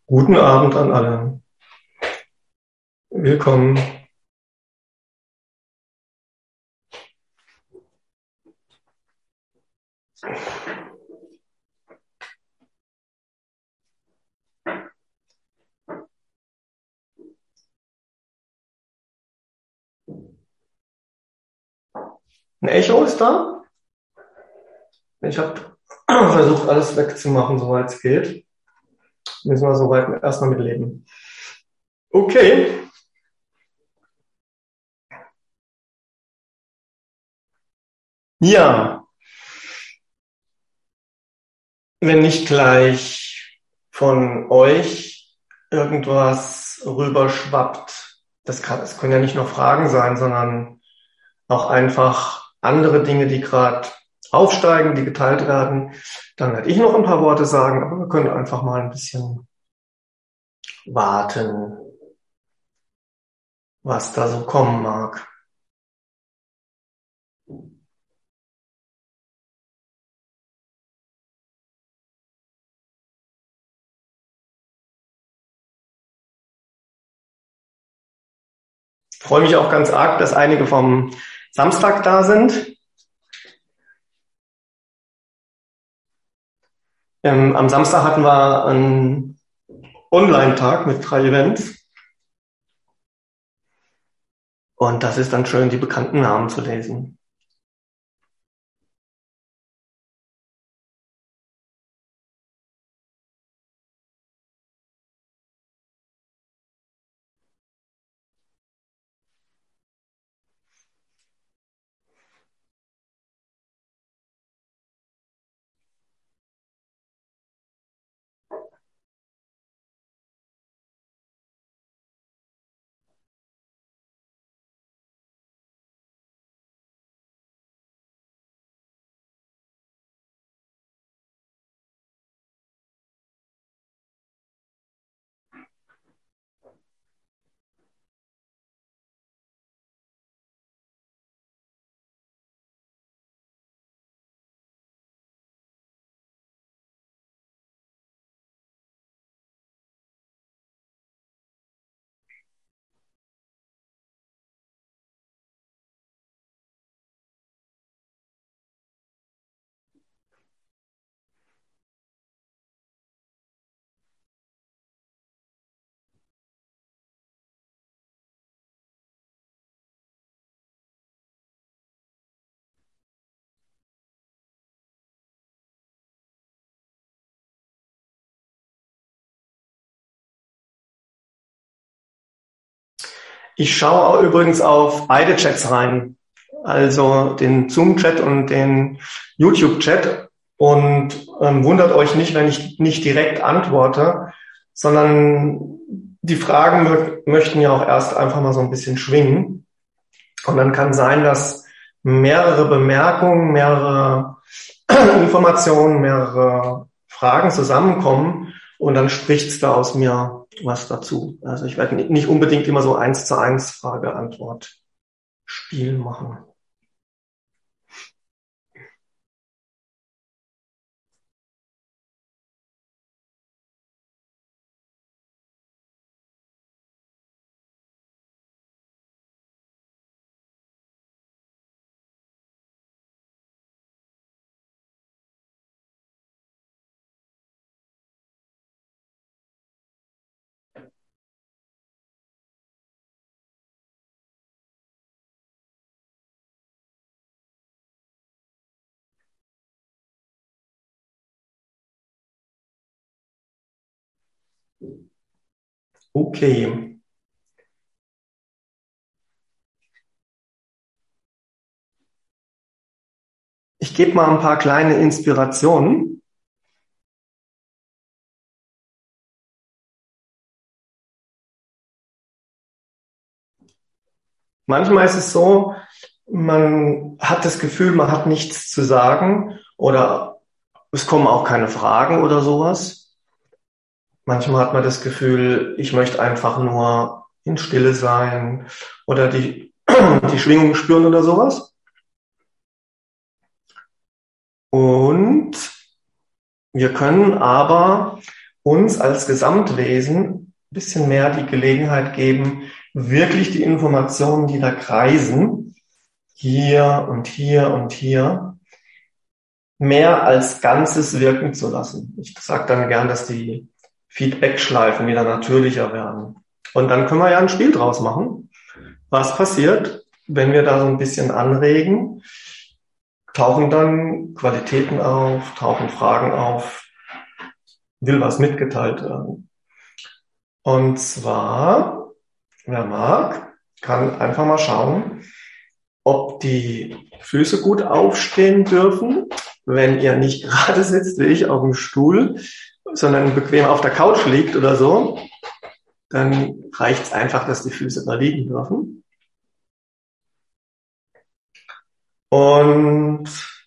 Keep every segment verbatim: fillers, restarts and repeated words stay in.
Guten Abend an alle. Willkommen. Ein Echo ist da. Ich habe versucht, alles wegzumachen, soweit es geht. Müssen wir soweit erstmal mit leben. Okay. Ja, wenn nicht gleich von euch irgendwas rüberschwappt, das kann, das können ja nicht nur Fragen sein, sondern auch einfach andere Dinge, die gerade aufsteigen, die geteilt werden, dann werde ich noch ein paar Worte sagen, aber wir können einfach mal ein bisschen warten, was da so kommen mag. Ich freue mich auch ganz arg, dass einige vom Samstag da sind. Ähm, am Samstag hatten wir einen Online-Tag mit drei Events. Und das ist dann schön, die bekannten Namen zu lesen. Ich schaue übrigens auf beide Chats rein, also den Zoom-Chat und den YouTube-Chat. Und ähm, wundert euch nicht, wenn ich nicht direkt antworte, sondern die Fragen mö möchten ja auch erst einfach mal so ein bisschen schwingen. Und dann kann sein, dass mehrere Bemerkungen, mehrere Informationen, mehrere Fragen zusammenkommen und dann spricht's da aus mir was dazu. Also ich werde nicht unbedingt immer so eins zu eins Frage-Antwort-Spiel machen. Okay. Ich gebe mal ein paar kleine Inspirationen. Manchmal ist es so, man hat das Gefühl, man hat nichts zu sagen oder es kommen auch keine Fragen oder sowas. Manchmal hat man das Gefühl, ich möchte einfach nur in Stille sein oder die, die Schwingung spüren oder sowas. Und wir können aber uns als Gesamtwesen ein bisschen mehr die Gelegenheit geben, wirklich die Informationen, die da kreisen, hier und hier und hier, mehr als Ganzes wirken zu lassen. Ich sage dann gern, dass die Feedback-Schleifen wieder natürlicher werden. Und dann können wir ja ein Spiel draus machen. Was passiert, wenn wir da so ein bisschen anregen? Tauchen dann Qualitäten auf, tauchen Fragen auf, will was mitgeteilt werden. Und zwar, wer mag, kann einfach mal schauen, ob die Füße gut aufstehen dürfen, wenn ihr nicht gerade sitzt wie ich auf dem Stuhl, sondern bequem auf der Couch liegt oder so, dann reicht es einfach, dass die Füße da liegen dürfen. Und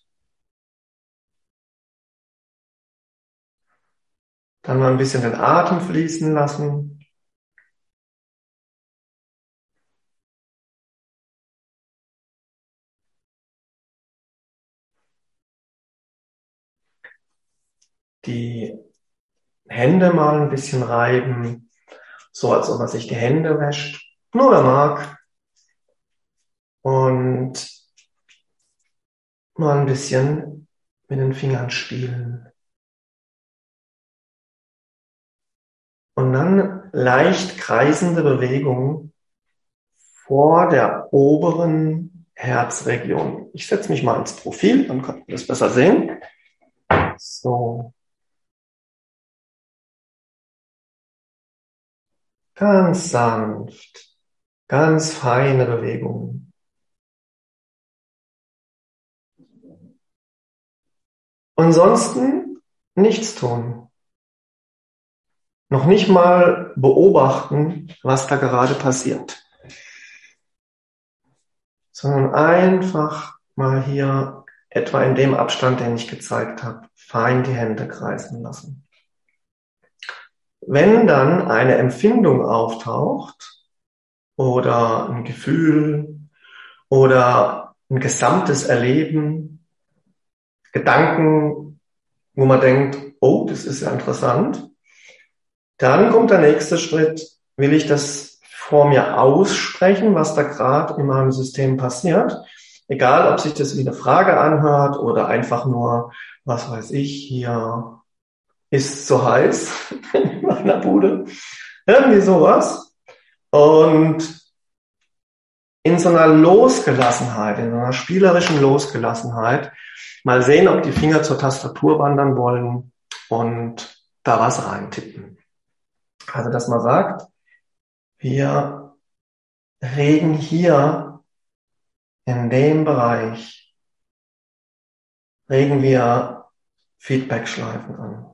dann mal ein bisschen den Atem fließen lassen. Die Hände mal ein bisschen reiben, so als ob man sich die Hände wäscht, nur wer mag. Und mal ein bisschen mit den Fingern spielen. Und dann leicht kreisende Bewegungen vor der oberen Herzregion. Ich setze mich mal ins Profil, dann könnt ihr das besser sehen. So. Ganz sanft, ganz feine Bewegungen. Ansonsten nichts tun. Noch nicht mal beobachten, was da gerade passiert. Sondern einfach mal hier etwa in dem Abstand, den ich gezeigt habe, fein die Hände kreisen lassen. Wenn dann eine Empfindung auftaucht oder ein Gefühl oder ein gesamtes Erleben, Gedanken, wo man denkt, oh, das ist ja interessant, dann kommt der nächste Schritt, will ich das vor mir aussprechen, was da gerade in meinem System passiert, egal ob sich das wie eine Frage anhört oder einfach nur, was weiß ich, hier ist so heiß in meiner Bude, irgendwie sowas. Und in so einer Losgelassenheit, in so einer spielerischen Losgelassenheit, mal sehen, ob die Finger zur Tastatur wandern wollen und da was reintippen. Also, dass man sagt, wir regen hier in dem Bereich, regen wir Feedback-Schleifen an.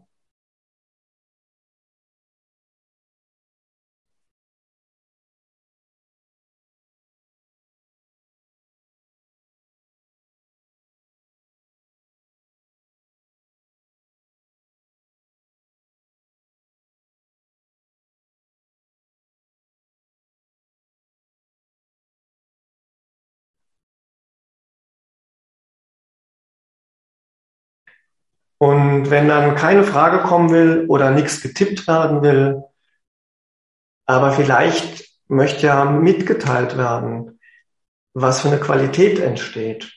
Und wenn dann keine Frage kommen will oder nichts getippt werden will, aber vielleicht möchte ja mitgeteilt werden, was für eine Qualität entsteht.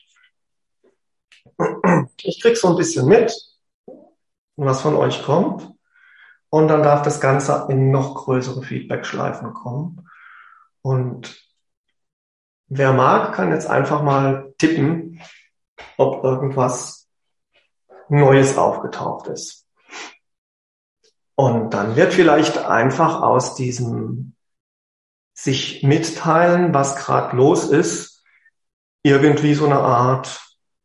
Ich krieg so ein bisschen mit, was von euch kommt, und dann darf das Ganze in noch größere Feedback-Schleifen kommen. Und wer mag, kann jetzt einfach mal tippen, ob irgendwas Neues aufgetaucht ist. Und dann wird vielleicht einfach aus diesem sich mitteilen, was gerade los ist, irgendwie so eine Art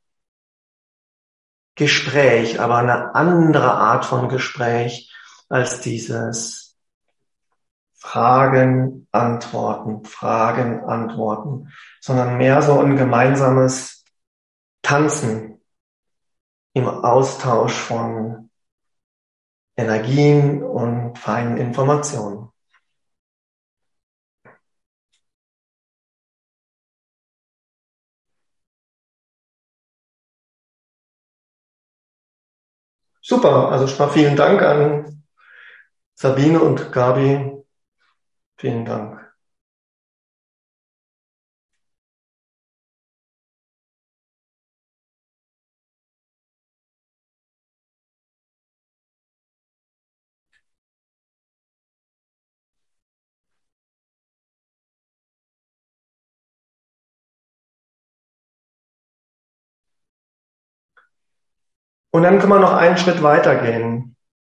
Gespräch, aber eine andere Art von Gespräch als dieses Fragen, Antworten, Fragen, Antworten, sondern mehr so ein gemeinsames Tanzen im Austausch von Energien und feinen Informationen. Super, also schon mal vielen Dank an Sabine und Gabi, vielen Dank. Und dann kann man noch einen Schritt weitergehen.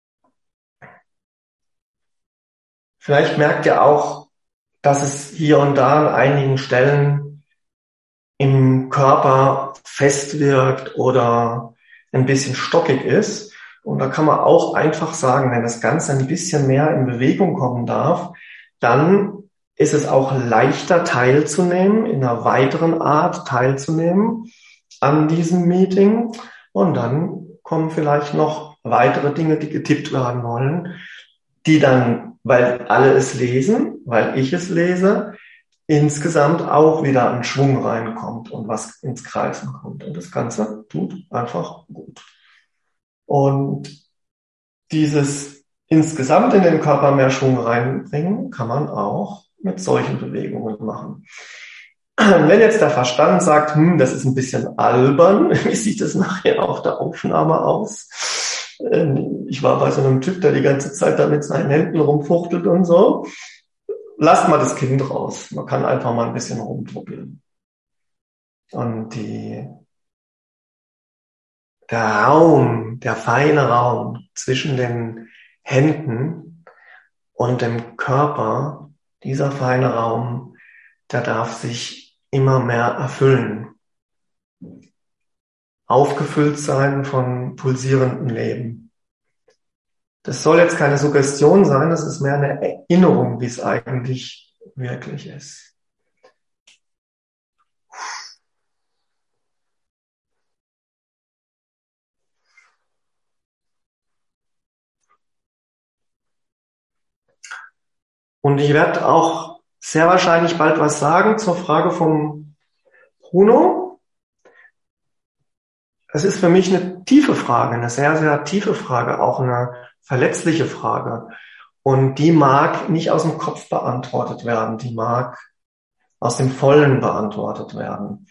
Vielleicht merkt ihr auch, dass es hier und da an einigen Stellen im Körper fest wirkt oder ein bisschen stockig ist. Und da kann man auch einfach sagen, wenn das Ganze ein bisschen mehr in Bewegung kommen darf, dann ist es auch leichter teilzunehmen, in einer weiteren Art teilzunehmen an diesem Meeting. Und dann kommen vielleicht noch weitere Dinge, die getippt werden wollen, die dann, weil alle es lesen, weil ich es lese, insgesamt auch wieder ein Schwung reinkommt und was ins Kreisen kommt. Und das Ganze tut einfach gut. Und dieses insgesamt in den Körper mehr Schwung reinbringen, kann man auch mit solchen Bewegungen machen. Wenn jetzt der Verstand sagt, hm, das ist ein bisschen albern, wie sieht das nachher auf der Aufnahme aus? Ich war bei so einem Typ, der die ganze Zeit da mit seinen Händen rumfuchtelt und so. Lasst mal das Kind raus. Man kann einfach mal ein bisschen rumdruckeln. Und die, der Raum, der feine Raum zwischen den Händen und dem Körper, dieser feine Raum, der darf sich immer mehr erfüllen. Aufgefüllt sein von pulsierendem Leben. Das soll jetzt keine Suggestion sein, das ist mehr eine Erinnerung, wie es eigentlich wirklich ist. Und ich werde auch sehr wahrscheinlich bald was sagen zur Frage vom Bruno. Es ist für mich eine tiefe Frage, eine sehr, sehr tiefe Frage, auch eine verletzliche Frage. Und die mag nicht aus dem Kopf beantwortet werden, die mag aus dem Vollen beantwortet werden.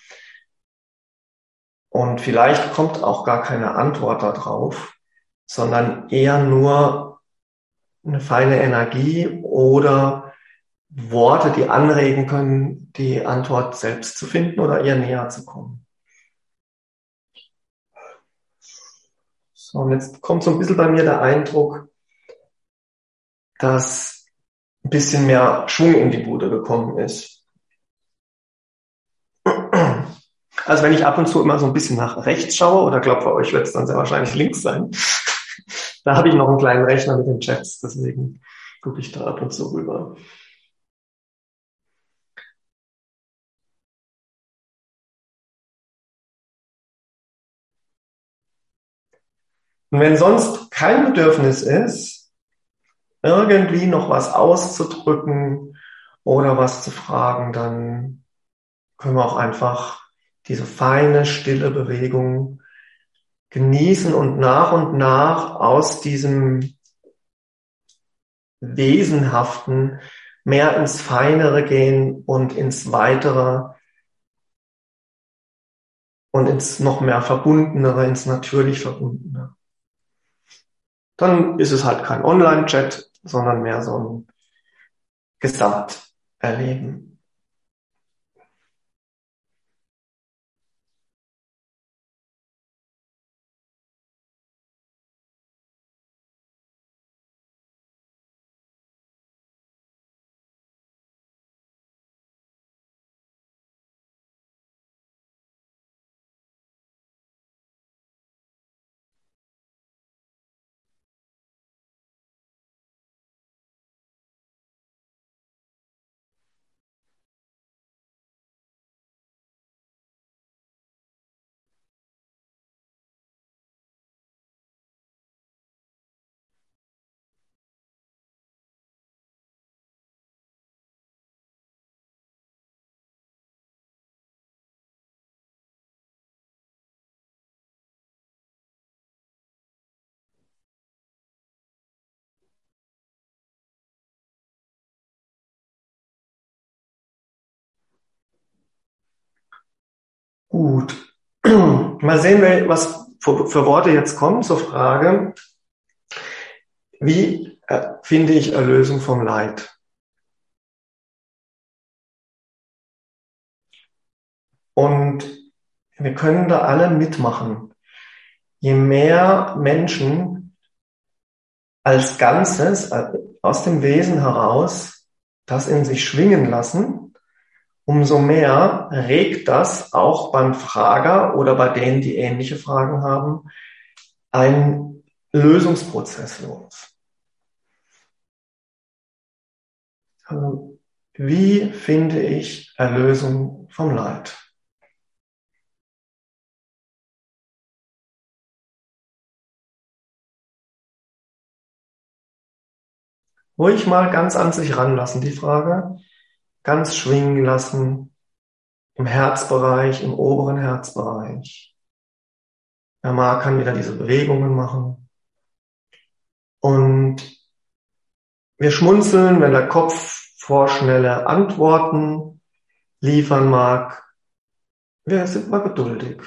Und vielleicht kommt auch gar keine Antwort darauf, sondern eher nur eine feine Energie oder Worte, die anregen können, die Antwort selbst zu finden oder ihr näher zu kommen. So, und jetzt kommt so ein bisschen bei mir der Eindruck, dass ein bisschen mehr Schwung in die Bude gekommen ist. Also wenn ich ab und zu immer so ein bisschen nach rechts schaue, oder glaube bei euch wird es dann sehr wahrscheinlich links sein, da habe ich noch einen kleinen Rechner mit den Chats, deswegen gucke ich da ab und zu rüber. Und wenn sonst kein Bedürfnis ist, irgendwie noch was auszudrücken oder was zu fragen, dann können wir auch einfach diese feine, stille Bewegung genießen und nach und nach aus diesem Wesenhaften mehr ins Feinere gehen und ins Weitere und ins noch mehr Verbundenere, ins natürlich Verbundene. Dann ist es halt kein Online-Chat, sondern mehr so ein Gesamterleben. Gut. Mal sehen, was für Worte jetzt kommen zur Frage, wie äh, finde ich Erlösung vom Leid? Und wir können da alle mitmachen. Je mehr Menschen als Ganzes aus dem Wesen heraus das in sich schwingen lassen, umso mehr regt das auch beim Frager oder bei denen, die ähnliche Fragen haben, einen Lösungsprozess los. Also, wie finde ich Erlösung vom Leid? Ruhig mal ganz an sich ranlassen, die Frage. Ganz schwingen lassen. Im Herzbereich, im oberen Herzbereich. Wer mag, kann wieder diese Bewegungen machen. Und wir schmunzeln, wenn der Kopf vorschnelle Antworten liefern mag. Wir sind mal geduldig.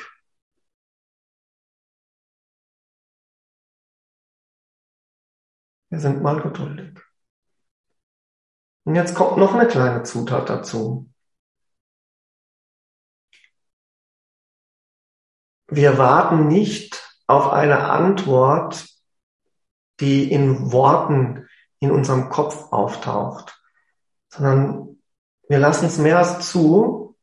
Wir sind mal geduldig. Und jetzt kommt noch eine kleine Zutat dazu. Wir warten nicht auf eine Antwort, die in Worten in unserem Kopf auftaucht, sondern wir lassen es mehr als zu,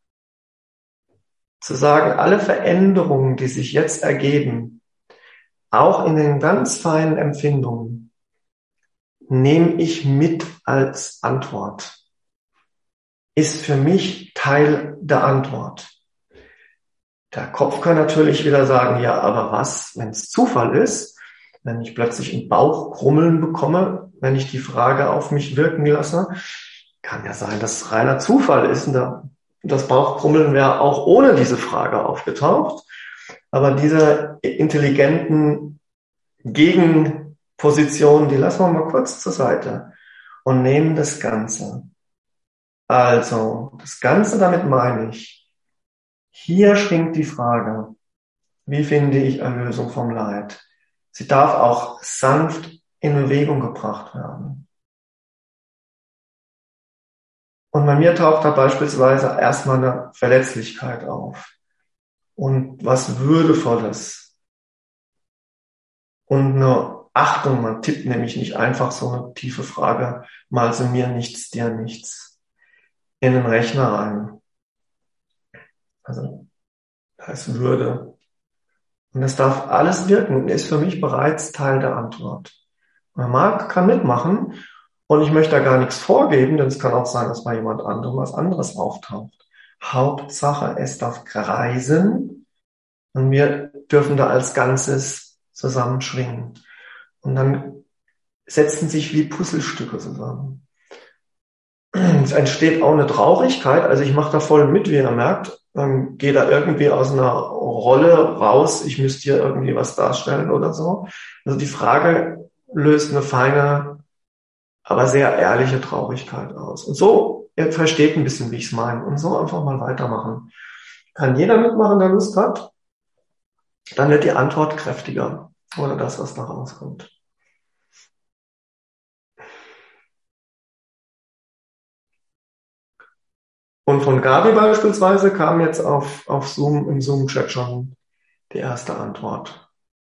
zu sagen, alle Veränderungen, die sich jetzt ergeben, auch in den ganz feinen Empfindungen, nehme ich mit als Antwort, ist für mich Teil der Antwort. Der Kopf kann natürlich wieder sagen, ja, aber was, wenn es Zufall ist, wenn ich plötzlich ein Bauchkrummeln bekomme, wenn ich die Frage auf mich wirken lasse, kann ja sein, dass es reiner Zufall ist. Und das Bauchkrummeln wäre auch ohne diese Frage aufgetaucht. Aber diese intelligenten Gegenpositionen, die lassen wir mal kurz zur Seite und nehmen das Ganze. Also, das Ganze, damit meine ich, hier schwingt die Frage, wie finde ich Erlösung vom Leid? Sie darf auch sanft in Bewegung gebracht werden. Und bei mir taucht da beispielsweise erstmal eine Verletzlichkeit auf. Und was Würdevolles. Und eine Achtung, man tippt nämlich nicht einfach so eine tiefe Frage, mal zu mir nichts, dir nichts, in den Rechner rein. Also, da ist Würde. Und das darf alles wirken und ist für mich bereits Teil der Antwort. Man mag, kann mitmachen und ich möchte da gar nichts vorgeben, denn es kann auch sein, dass bei jemand anderem was anderes auftaucht. Hauptsache, es darf kreisen und wir dürfen da als Ganzes zusammenschwingen. Und dann setzen sich wie Puzzlestücke zusammen. Es entsteht auch eine Traurigkeit, also ich mache da voll mit, wie ihr merkt. Ähm, gehe da irgendwie aus einer Rolle raus, ich müsste hier irgendwie was darstellen oder so. Also die Frage löst eine feine, aber sehr ehrliche Traurigkeit aus. Und so, ihr versteht ein bisschen, wie ich es meine. Und so einfach mal weitermachen. Kann jeder mitmachen, der Lust hat. Dann wird die Antwort kräftiger. Oder das, was da rauskommt. Und von Gabi beispielsweise kam jetzt auf, auf Zoom, im Zoom-Chat schon die erste Antwort.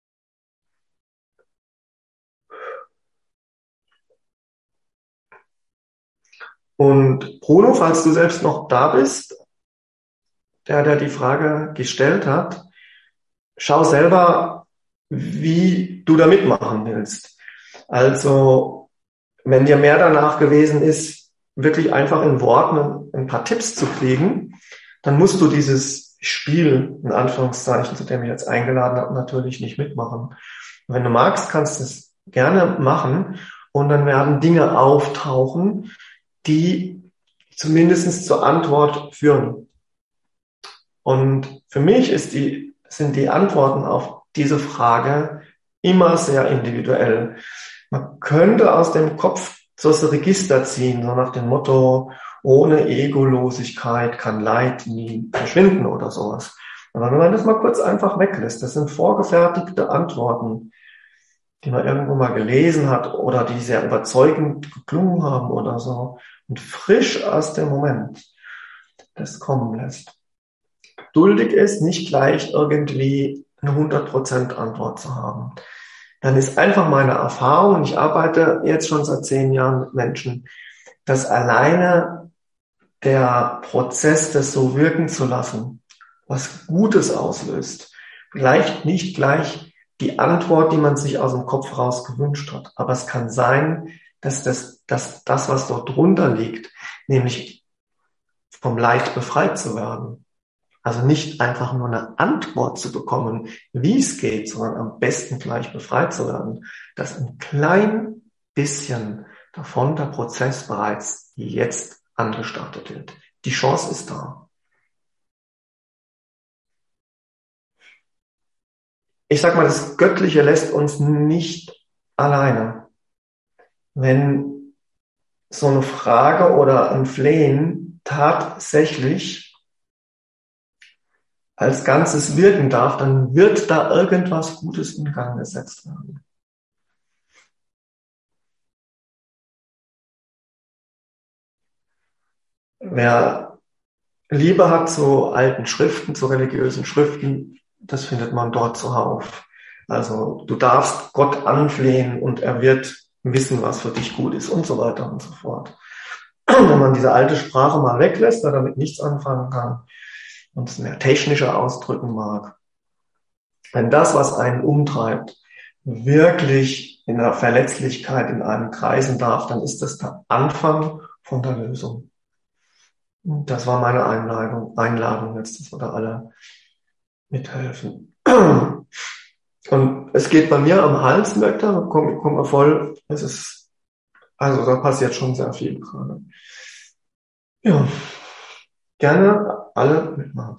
Und Bruno, falls du selbst noch da bist, der, der die Frage gestellt hat, schau selber, wie du da mitmachen willst. Also, wenn dir mehr danach gewesen ist, wirklich einfach in Worten ein paar Tipps zu kriegen, dann musst du dieses Spiel, in Anführungszeichen, zu dem ich jetzt eingeladen habe, natürlich nicht mitmachen. Und wenn du magst, kannst du es gerne machen und dann werden Dinge auftauchen, die zumindest zur Antwort führen. Und für mich ist die, sind die Antworten auf diese Frage immer sehr individuell. Man könnte aus dem Kopf sollst du Register ziehen, so nach dem Motto, ohne Egolosigkeit kann Leid nie verschwinden oder sowas. Aber wenn man das mal kurz einfach weglässt, das sind vorgefertigte Antworten, die man irgendwo mal gelesen hat oder die sehr überzeugend geklungen haben oder so und frisch aus dem Moment das kommen lässt. Geduldig ist, nicht gleich irgendwie eine hundert Prozent Antwort zu haben. Dann ist einfach meine Erfahrung, ich arbeite jetzt schon seit zehn Jahren mit Menschen, dass alleine der Prozess, das so wirken zu lassen, was Gutes auslöst, vielleicht nicht gleich die Antwort, die man sich aus dem Kopf raus gewünscht hat. Aber es kann sein, dass das, dass das, was dort drunter liegt, nämlich vom Leid befreit zu werden. Also nicht einfach nur eine Antwort zu bekommen, wie es geht, sondern am besten gleich befreit zu werden, dass ein klein bisschen davon der Prozess bereits jetzt angestartet wird. Die Chance ist da. Ich sag mal, das Göttliche lässt uns nicht alleine. Wenn so eine Frage oder ein Flehen tatsächlich als Ganzes wirken darf, dann wird da irgendwas Gutes in Gang gesetzt werden. Wer Liebe hat zu alten Schriften, zu religiösen Schriften, das findet man dort zuhauf. Also du darfst Gott anflehen und er wird wissen, was für dich gut ist und so weiter und so fort. Wenn man diese alte Sprache mal weglässt, da damit nichts anfangen kann und es mehr technischer ausdrücken mag, wenn das, was einen umtreibt, wirklich in der Verletzlichkeit in einem kreisen darf, dann ist das der Anfang von der Lösung. Das war meine Einladung, Einladung jetzt, dass wir da alle mithelfen. Und es geht bei mir am Hals weg, da komme komm wir voll, es ist, also da passiert schon sehr viel gerade. Ja, gerne alle mitmachen.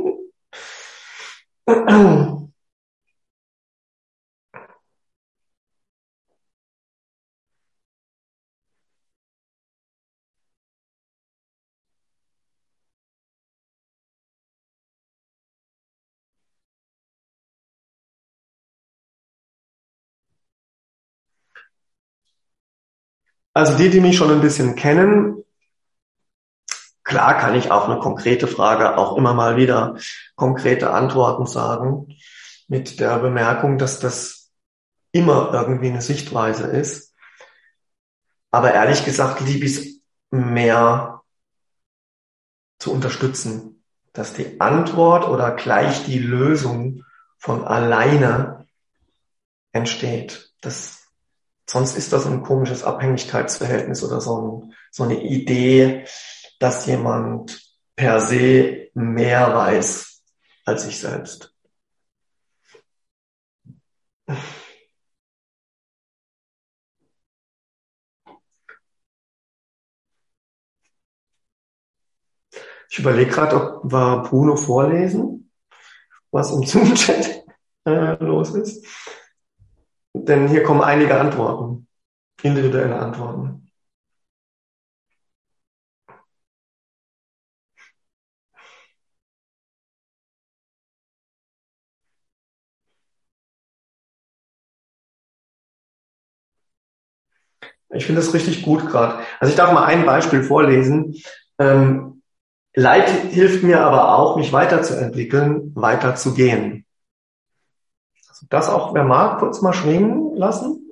Also die, die mich schon ein bisschen kennen, klar kann ich auf eine konkrete Frage auch immer mal wieder konkrete Antworten sagen, mit der Bemerkung, dass das immer irgendwie eine Sichtweise ist. Aber ehrlich gesagt liebe ich es mehr zu unterstützen, dass die Antwort oder gleich die Lösung von alleine entsteht. Das, sonst ist das ein komisches Abhängigkeitsverhältnis oder so, ein, so eine Idee, dass jemand per se mehr weiß als ich selbst. Ich überlege gerade, ob wir Bruno vorlesen, was im Zoom-Chat äh, los ist. Denn hier kommen einige Antworten, individuelle Antworten. Ich finde das richtig gut gerade. Also ich darf mal ein Beispiel vorlesen. Ähm, Leid hilft mir aber auch, mich weiterzuentwickeln, weiterzugehen. Also das auch, wer mag, kurz mal schwingen lassen.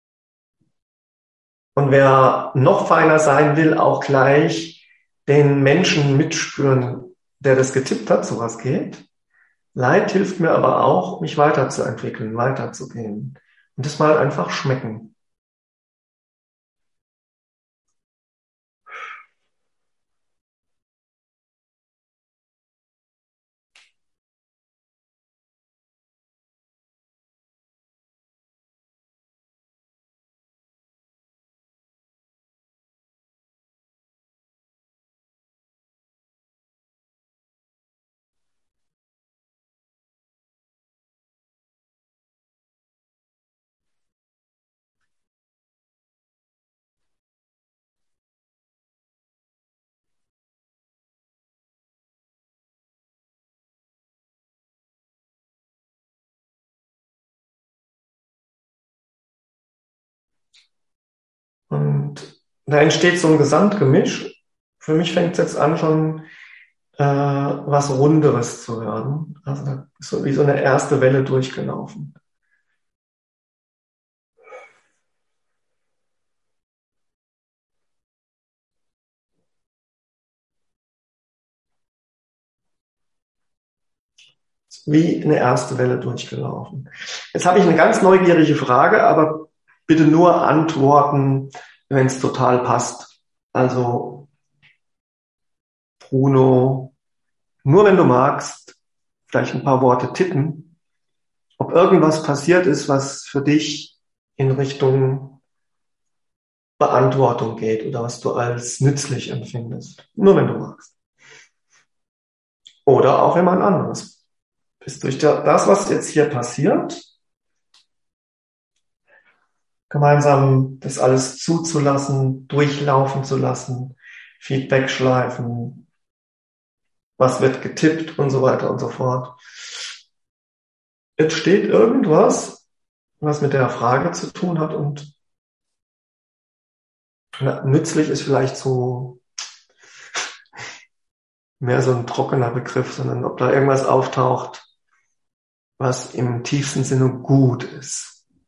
Und wer noch feiner sein will, auch gleich den Menschen mitspüren, der das getippt hat, so was geht. Leid hilft mir aber auch, mich weiterzuentwickeln, weiterzugehen. Und das mal einfach schmecken. Und da entsteht so ein Gesamtgemisch. Für mich fängt es jetzt an, schon äh, was Runderes zu werden. Also da ist so wie so eine erste Welle durchgelaufen. Wie eine erste Welle durchgelaufen. Jetzt habe ich eine ganz neugierige Frage, aber bitte nur antworten, wenn es total passt. Also, Bruno, nur wenn du magst, vielleicht ein paar Worte tippen, ob irgendwas passiert ist, was für dich in Richtung Beantwortung geht oder was du als nützlich empfindest. Nur wenn du magst. Oder auch jemand anderes. Ist durch das, was jetzt hier passiert, gemeinsam das alles zuzulassen, durchlaufen zu lassen, Feedback schleifen, was wird getippt und so weiter und so fort. Jetzt steht irgendwas, was mit der Frage zu tun hat und nützlich ist vielleicht so mehr so ein trockener Begriff, sondern ob da irgendwas auftaucht, was im tiefsten Sinne gut ist.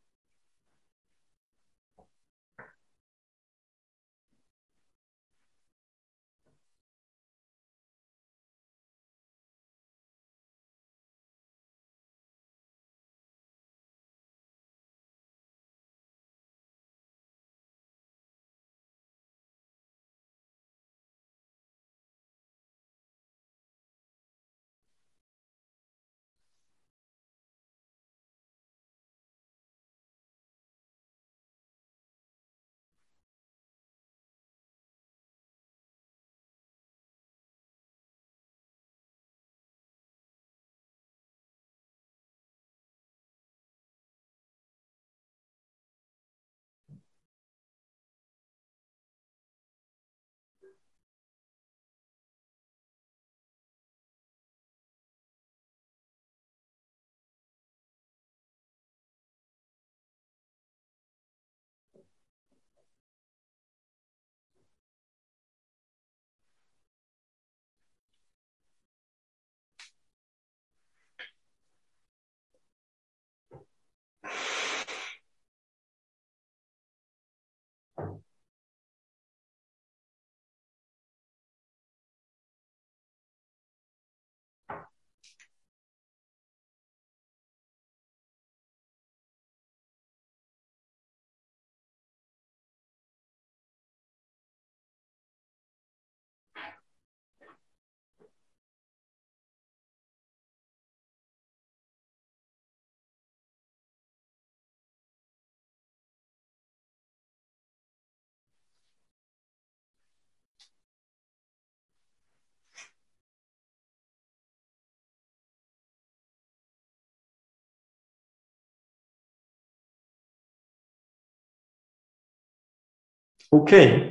Okay.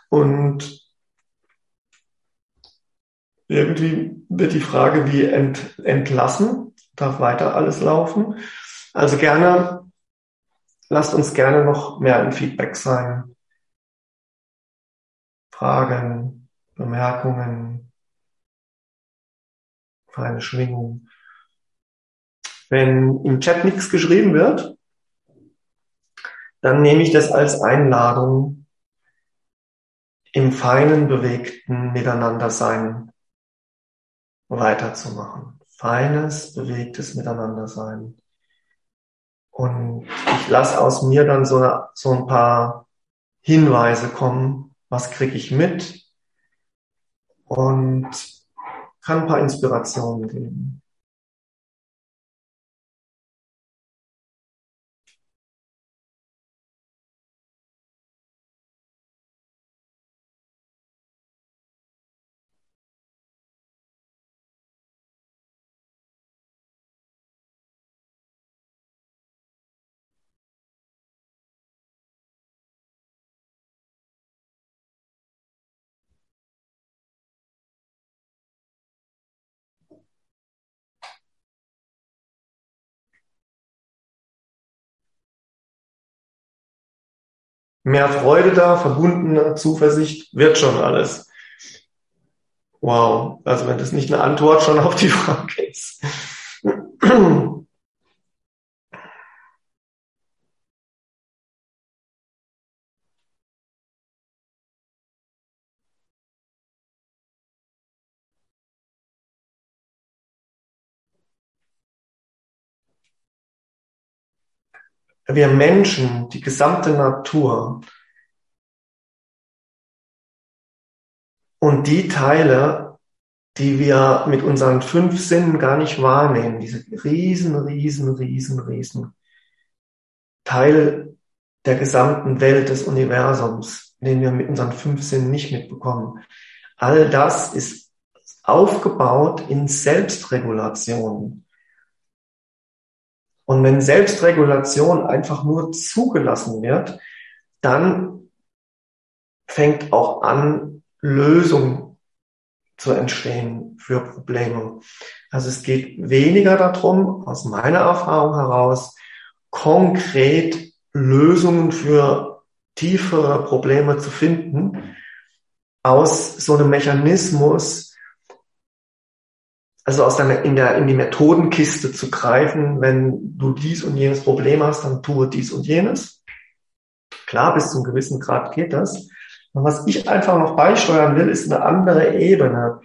Und irgendwie wird die Frage, wie ent, entlassen, darf weiter alles laufen. Also gerne, lasst uns gerne noch mehr im Feedback sein. Fragen, Bemerkungen, feine Schwingung. Wenn im Chat nichts geschrieben wird, dann nehme ich das als Einladung, im feinen, bewegten Miteinandersein weiterzumachen. Feines, bewegtes Miteinandersein. Und ich lasse aus mir dann so, so ein paar Hinweise kommen, was kriege ich mit und kann ein paar Inspirationen geben. Mehr Freude da, verbundene Zuversicht, wird schon alles. Wow, also wenn das nicht eine Antwort schon auf die Frage ist. Wir Menschen, die gesamte Natur und die Teile, die wir mit unseren fünf Sinnen gar nicht wahrnehmen, diese riesen, riesen, riesen, riesen Teil der gesamten Welt des Universums, den wir mit unseren fünf Sinnen nicht mitbekommen. All das ist aufgebaut in Selbstregulation. Und wenn Selbstregulation einfach nur zugelassen wird, dann fängt auch an, Lösung zu entstehen für Probleme. Also es geht weniger darum, aus meiner Erfahrung heraus, konkret Lösungen für tiefere Probleme zu finden, aus so einem Mechanismus, also aus deiner, in der, in die Methodenkiste zu greifen, wenn du dies und jenes Problem hast, dann tue dies und jenes. Klar, bis zu einem gewissen Grad geht das. Und was ich einfach noch beisteuern will, ist eine andere Ebene.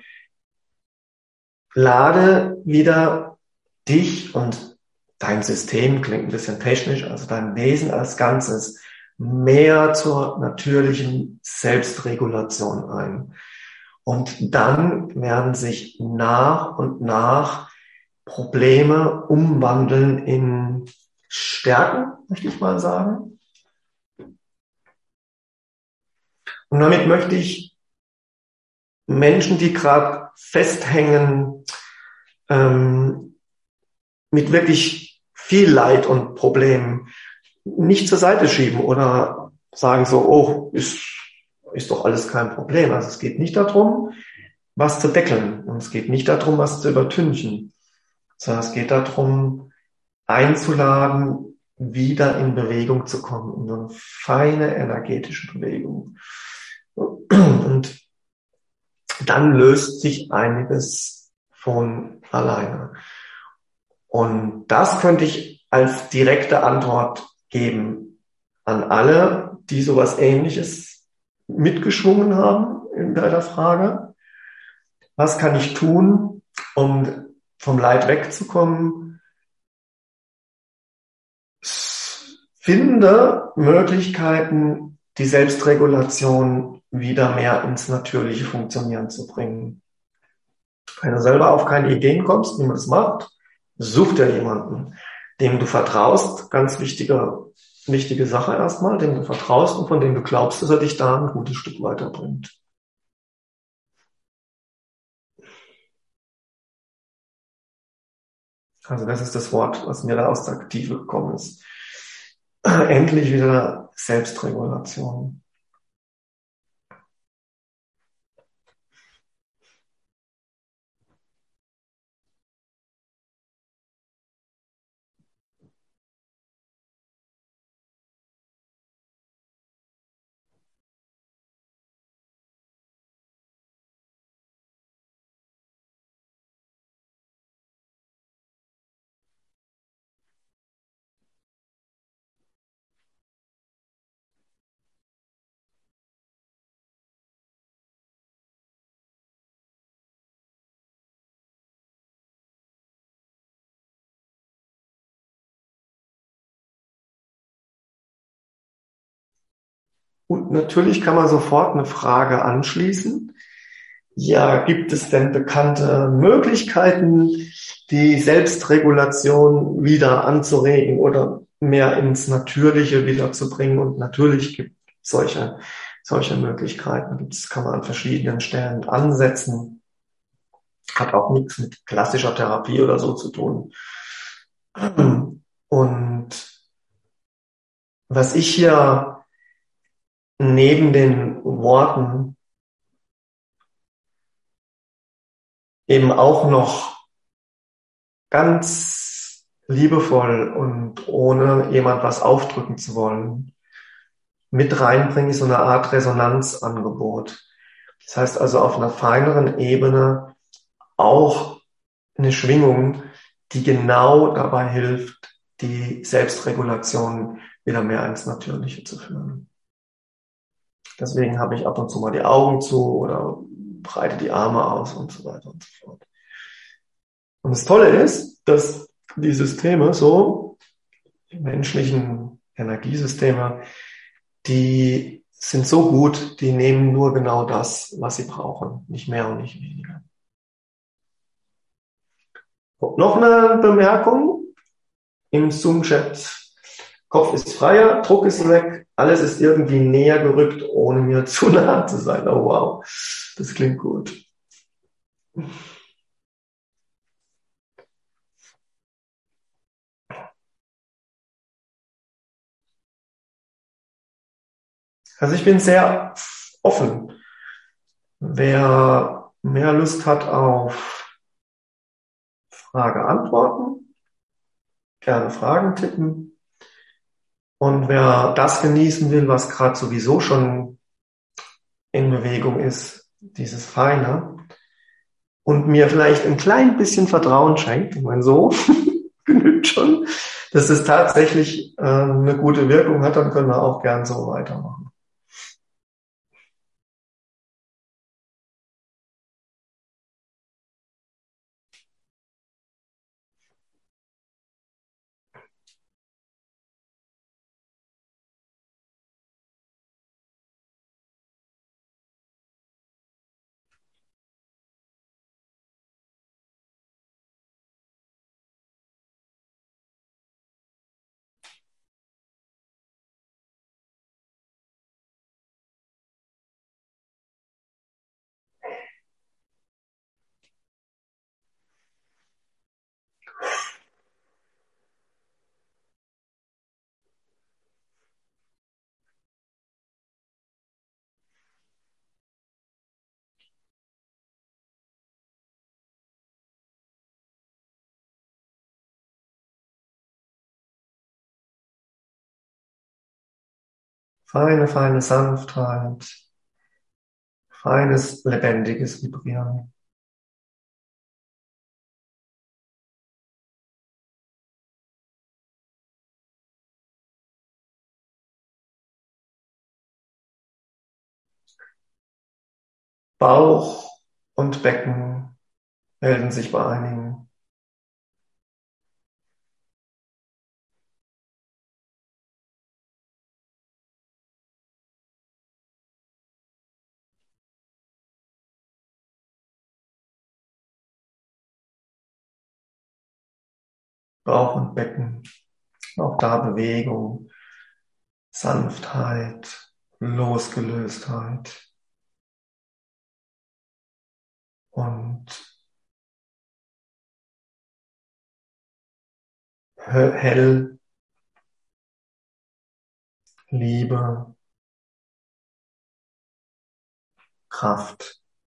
Lade wieder dich und dein System, klingt ein bisschen technisch, also dein Wesen als Ganzes, mehr zur natürlichen Selbstregulation ein. Und dann werden sich nach und nach Probleme umwandeln in Stärken, möchte ich mal sagen. Und damit möchte ich Menschen, die gerade festhängen, ähm, mit wirklich viel Leid und Problemen, nicht zur Seite schieben oder sagen so, oh, ist, ist doch alles kein Problem. Also es geht nicht darum, was zu deckeln. Und es geht nicht darum, was zu übertünchen. Sondern es geht darum, einzuladen, wieder in Bewegung zu kommen, in so eine feine energetische Bewegung. Und dann löst sich einiges von alleine. Und das könnte ich als direkte Antwort geben an alle, die sowas Ähnliches mitgeschwungen haben in deiner Frage. Was kann ich tun, um vom Leid wegzukommen? Finde Möglichkeiten, die Selbstregulation wieder mehr ins natürliche Funktionieren zu bringen. Wenn du selber auf keine Ideen kommst, wie man das macht, such dir jemanden, dem du vertraust, ganz wichtige, wichtige Sache erstmal, dem du vertraust und von dem du glaubst, dass er dich da ein gutes Stück weiterbringt. Also das ist das Wort, was mir da aus der Tiefe gekommen ist. Endlich wieder Selbstregulation. Und natürlich kann man sofort eine Frage anschließen. Ja, gibt es denn bekannte Möglichkeiten, die Selbstregulation wieder anzuregen oder mehr ins Natürliche wiederzubringen? Und natürlich gibt es solche, solche Möglichkeiten. Das kann man an verschiedenen Stellen ansetzen. Hat auch nichts mit klassischer Therapie oder so zu tun. Und was ich hier neben den Worten eben auch noch ganz liebevoll und ohne jemand was aufdrücken zu wollen, mit reinbringe ich so eine Art Resonanzangebot. Das heißt also auf einer feineren Ebene auch eine Schwingung, die genau dabei hilft, die Selbstregulation wieder mehr ins Natürliche zu führen. Deswegen habe ich ab und zu mal die Augen zu oder breite die Arme aus und so weiter und so fort. Und das Tolle ist, dass die Systeme so, die menschlichen Energiesysteme, die sind so gut, die nehmen nur genau das, was sie brauchen, nicht mehr und nicht weniger. Noch eine Bemerkung im Zoom-Chat. Kopf ist freier, Druck ist weg, alles ist irgendwie näher gerückt, ohne mir zu nah zu sein. Oh wow, das klingt gut. Also ich bin sehr offen. Wer mehr Lust hat auf Frage-Antworten, gerne Fragen tippen. Und wer das genießen will, was gerade sowieso schon in Bewegung ist, dieses Feine, und mir vielleicht ein klein bisschen Vertrauen schenkt, ich meine, so genügt schon, dass es tatsächlich äh, eine gute Wirkung hat, dann können wir auch gern so weitermachen. Feine, feine Sanftheit, feines, lebendiges Vibrieren. Bauch und Becken melden sich bei einigen. Bauch und Becken, auch da Bewegung, Sanftheit, Losgelöstheit und hell, Liebe, Kraft.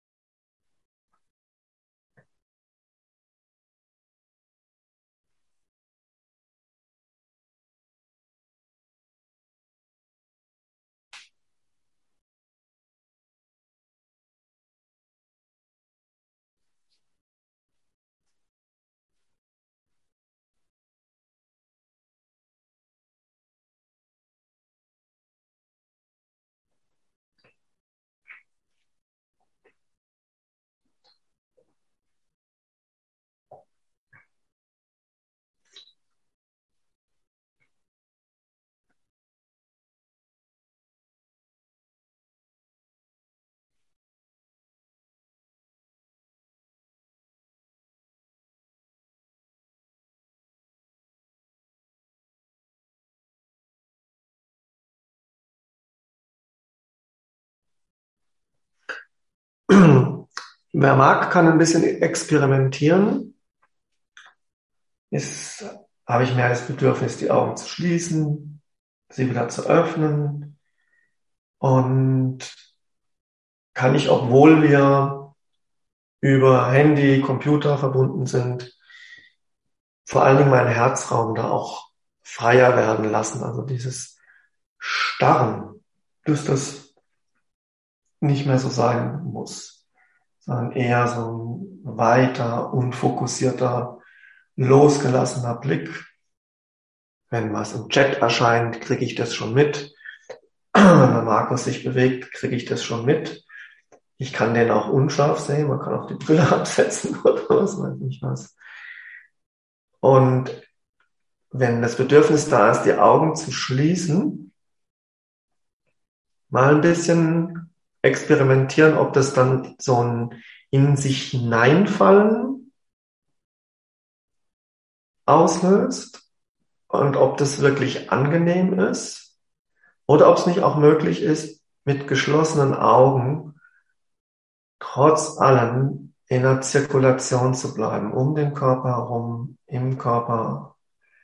Wer mag, kann ein bisschen experimentieren. Jetzt habe ich mehr das Bedürfnis, die Augen zu schließen, sie wieder zu öffnen. Und kann ich, obwohl wir über Handy, Computer verbunden sind, vor allen Dingen meinen Herzraum da auch freier werden lassen. Also dieses Starren dass das nicht mehr so sein muss, sondern eher so ein weiter, unfokussierter, losgelassener Blick. Wenn was im Chat erscheint, kriege ich das schon mit. Wenn der Markus sich bewegt, kriege ich das schon mit. Ich kann den auch unscharf sehen, man kann auch die Brille absetzen oder was weiß ich was. Und wenn das Bedürfnis da ist, die Augen zu schließen, mal ein bisschen experimentieren, ob das dann so ein in sich hineinfallen auslöst und ob das wirklich angenehm ist oder ob es nicht auch möglich ist, mit geschlossenen Augen trotz allem in der Zirkulation zu bleiben, um den Körper herum, im Körper,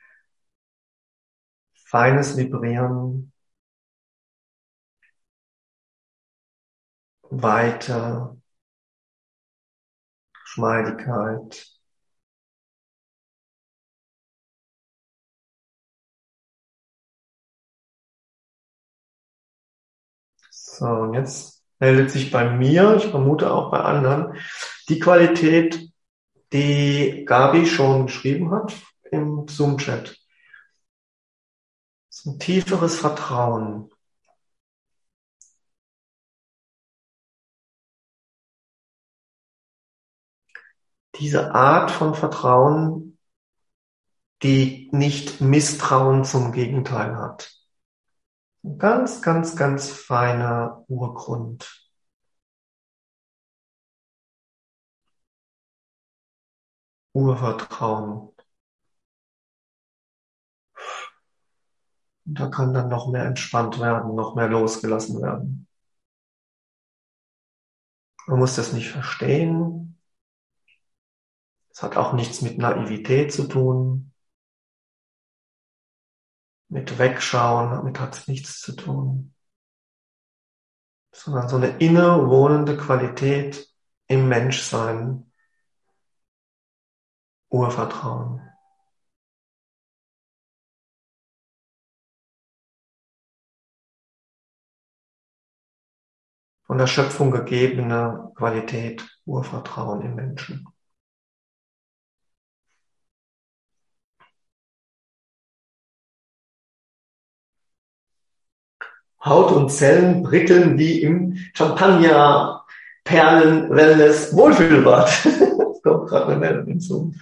feines Vibrieren, Weite, Geschmeidigkeit. So, und jetzt meldet sich bei mir, ich vermute auch bei anderen, die Qualität, die Gabi schon geschrieben hat im Zoom-Chat. So ein tieferes Vertrauen. Diese Art von Vertrauen, die nicht Misstrauen zum Gegenteil hat. Ein ganz, ganz, ganz feiner Urgrund. Urvertrauen. Und da kann dann noch mehr entspannt werden, noch mehr losgelassen werden. Man muss das nicht verstehen. Es hat auch nichts mit Naivität zu tun. Mit Wegschauen, damit hat es nichts zu tun. Sondern so eine innewohnende Qualität im Menschsein. Urvertrauen. Von der Schöpfung gegebene Qualität, Urvertrauen im Menschen. Haut und Zellen prickeln wie im Champagner, Perlen, Wellness, Wohlfühlbad. Das kommt gerade eine Meldung hinzu.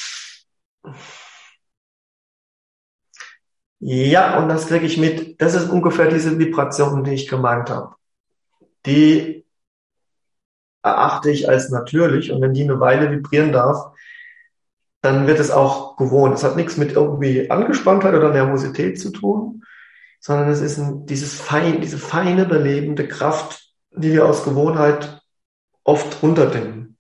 Ja, und das kriege ich mit. Das ist ungefähr diese Vibration, die ich gemeint habe. Die erachte ich als natürlich und wenn die eine Weile vibrieren darf, dann wird es auch gewohnt. Es hat nichts mit irgendwie Angespanntheit oder Nervosität zu tun, sondern es ist ein, dieses fein, diese feine, belebende Kraft, die wir aus Gewohnheit oft runterdimmen.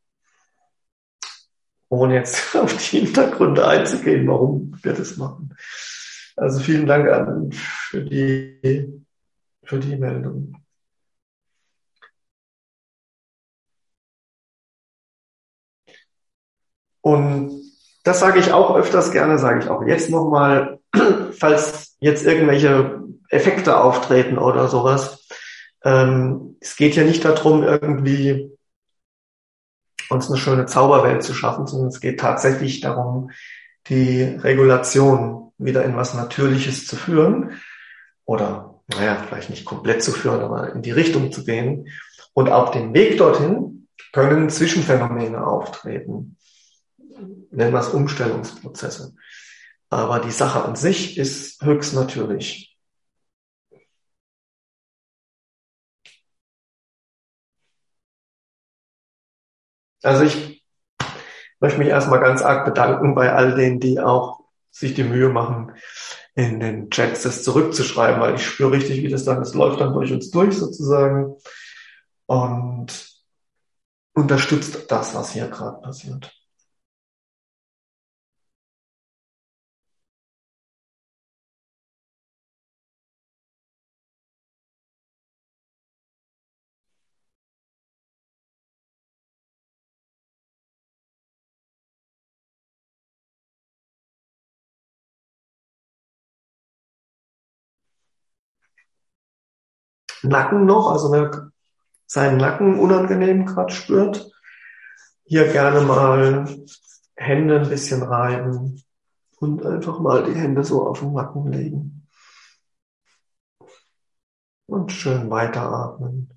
Ohne jetzt auf die Hintergründe einzugehen, warum wir das machen. Also vielen Dank an, für die, für die Meldung. Und das sage ich auch öfters gerne, sage ich auch jetzt nochmal, falls jetzt irgendwelche Effekte auftreten oder sowas. Ähm, es geht ja nicht darum, irgendwie uns eine schöne Zauberwelt zu schaffen, sondern es geht tatsächlich darum, die Regulation wieder in was Natürliches zu führen oder, naja, vielleicht nicht komplett zu führen, aber in die Richtung zu gehen. Und auf dem Weg dorthin können Zwischenphänomene auftreten. Nennen wir es Umstellungsprozesse. Aber die Sache an sich ist höchst natürlich. Also ich möchte mich erstmal ganz arg bedanken bei all denen, die auch sich die Mühe machen, in den Chats das zurückzuschreiben, weil ich spüre richtig, wie das dann, das läuft dann durch uns durch sozusagen und unterstützt das, was hier gerade passiert. Nacken noch, also wer seinen Nacken unangenehm gerade spürt, hier gerne mal Hände ein bisschen reiben und einfach mal die Hände so auf den Nacken legen und schön weiteratmen.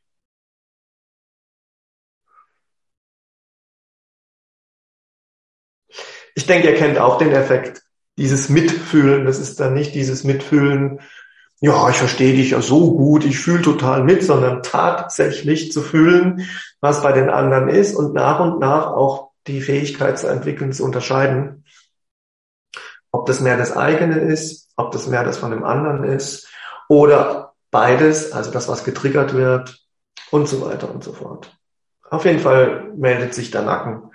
Ich denke, ihr kennt auch den Effekt, dieses Mitfühlen. Das ist dann nicht dieses Mitfühlen, ja, ich verstehe dich ja so gut, ich fühle total mit, sondern tatsächlich zu fühlen, was bei den anderen ist und nach und nach auch die Fähigkeit zu entwickeln, zu unterscheiden, ob das mehr das eigene ist, ob das mehr das von dem anderen ist oder beides, also das, was getriggert wird und so weiter und so fort. Auf jeden Fall meldet sich der Nacken.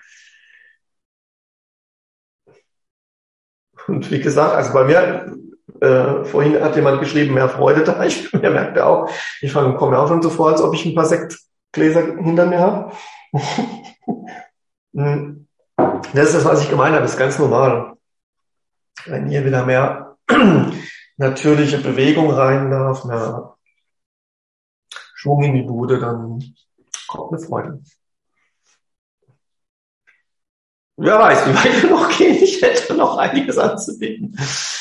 Und wie gesagt, also bei mir, äh, vorhin hat jemand geschrieben, mehr Freude da. Ich mir merkte auch, ich fange, komme mir auch schon so vor, als ob ich ein paar Sektgläser hinter mir habe. Das ist das, was ich gemeint habe, das ist ganz normal. Wenn hier wieder mehr natürliche Bewegung rein darf, mehr Schwung in die Bude, dann kommt eine Freude. Wer weiß, wie weit wir noch gehen. Ich hätte noch einiges anzubieten.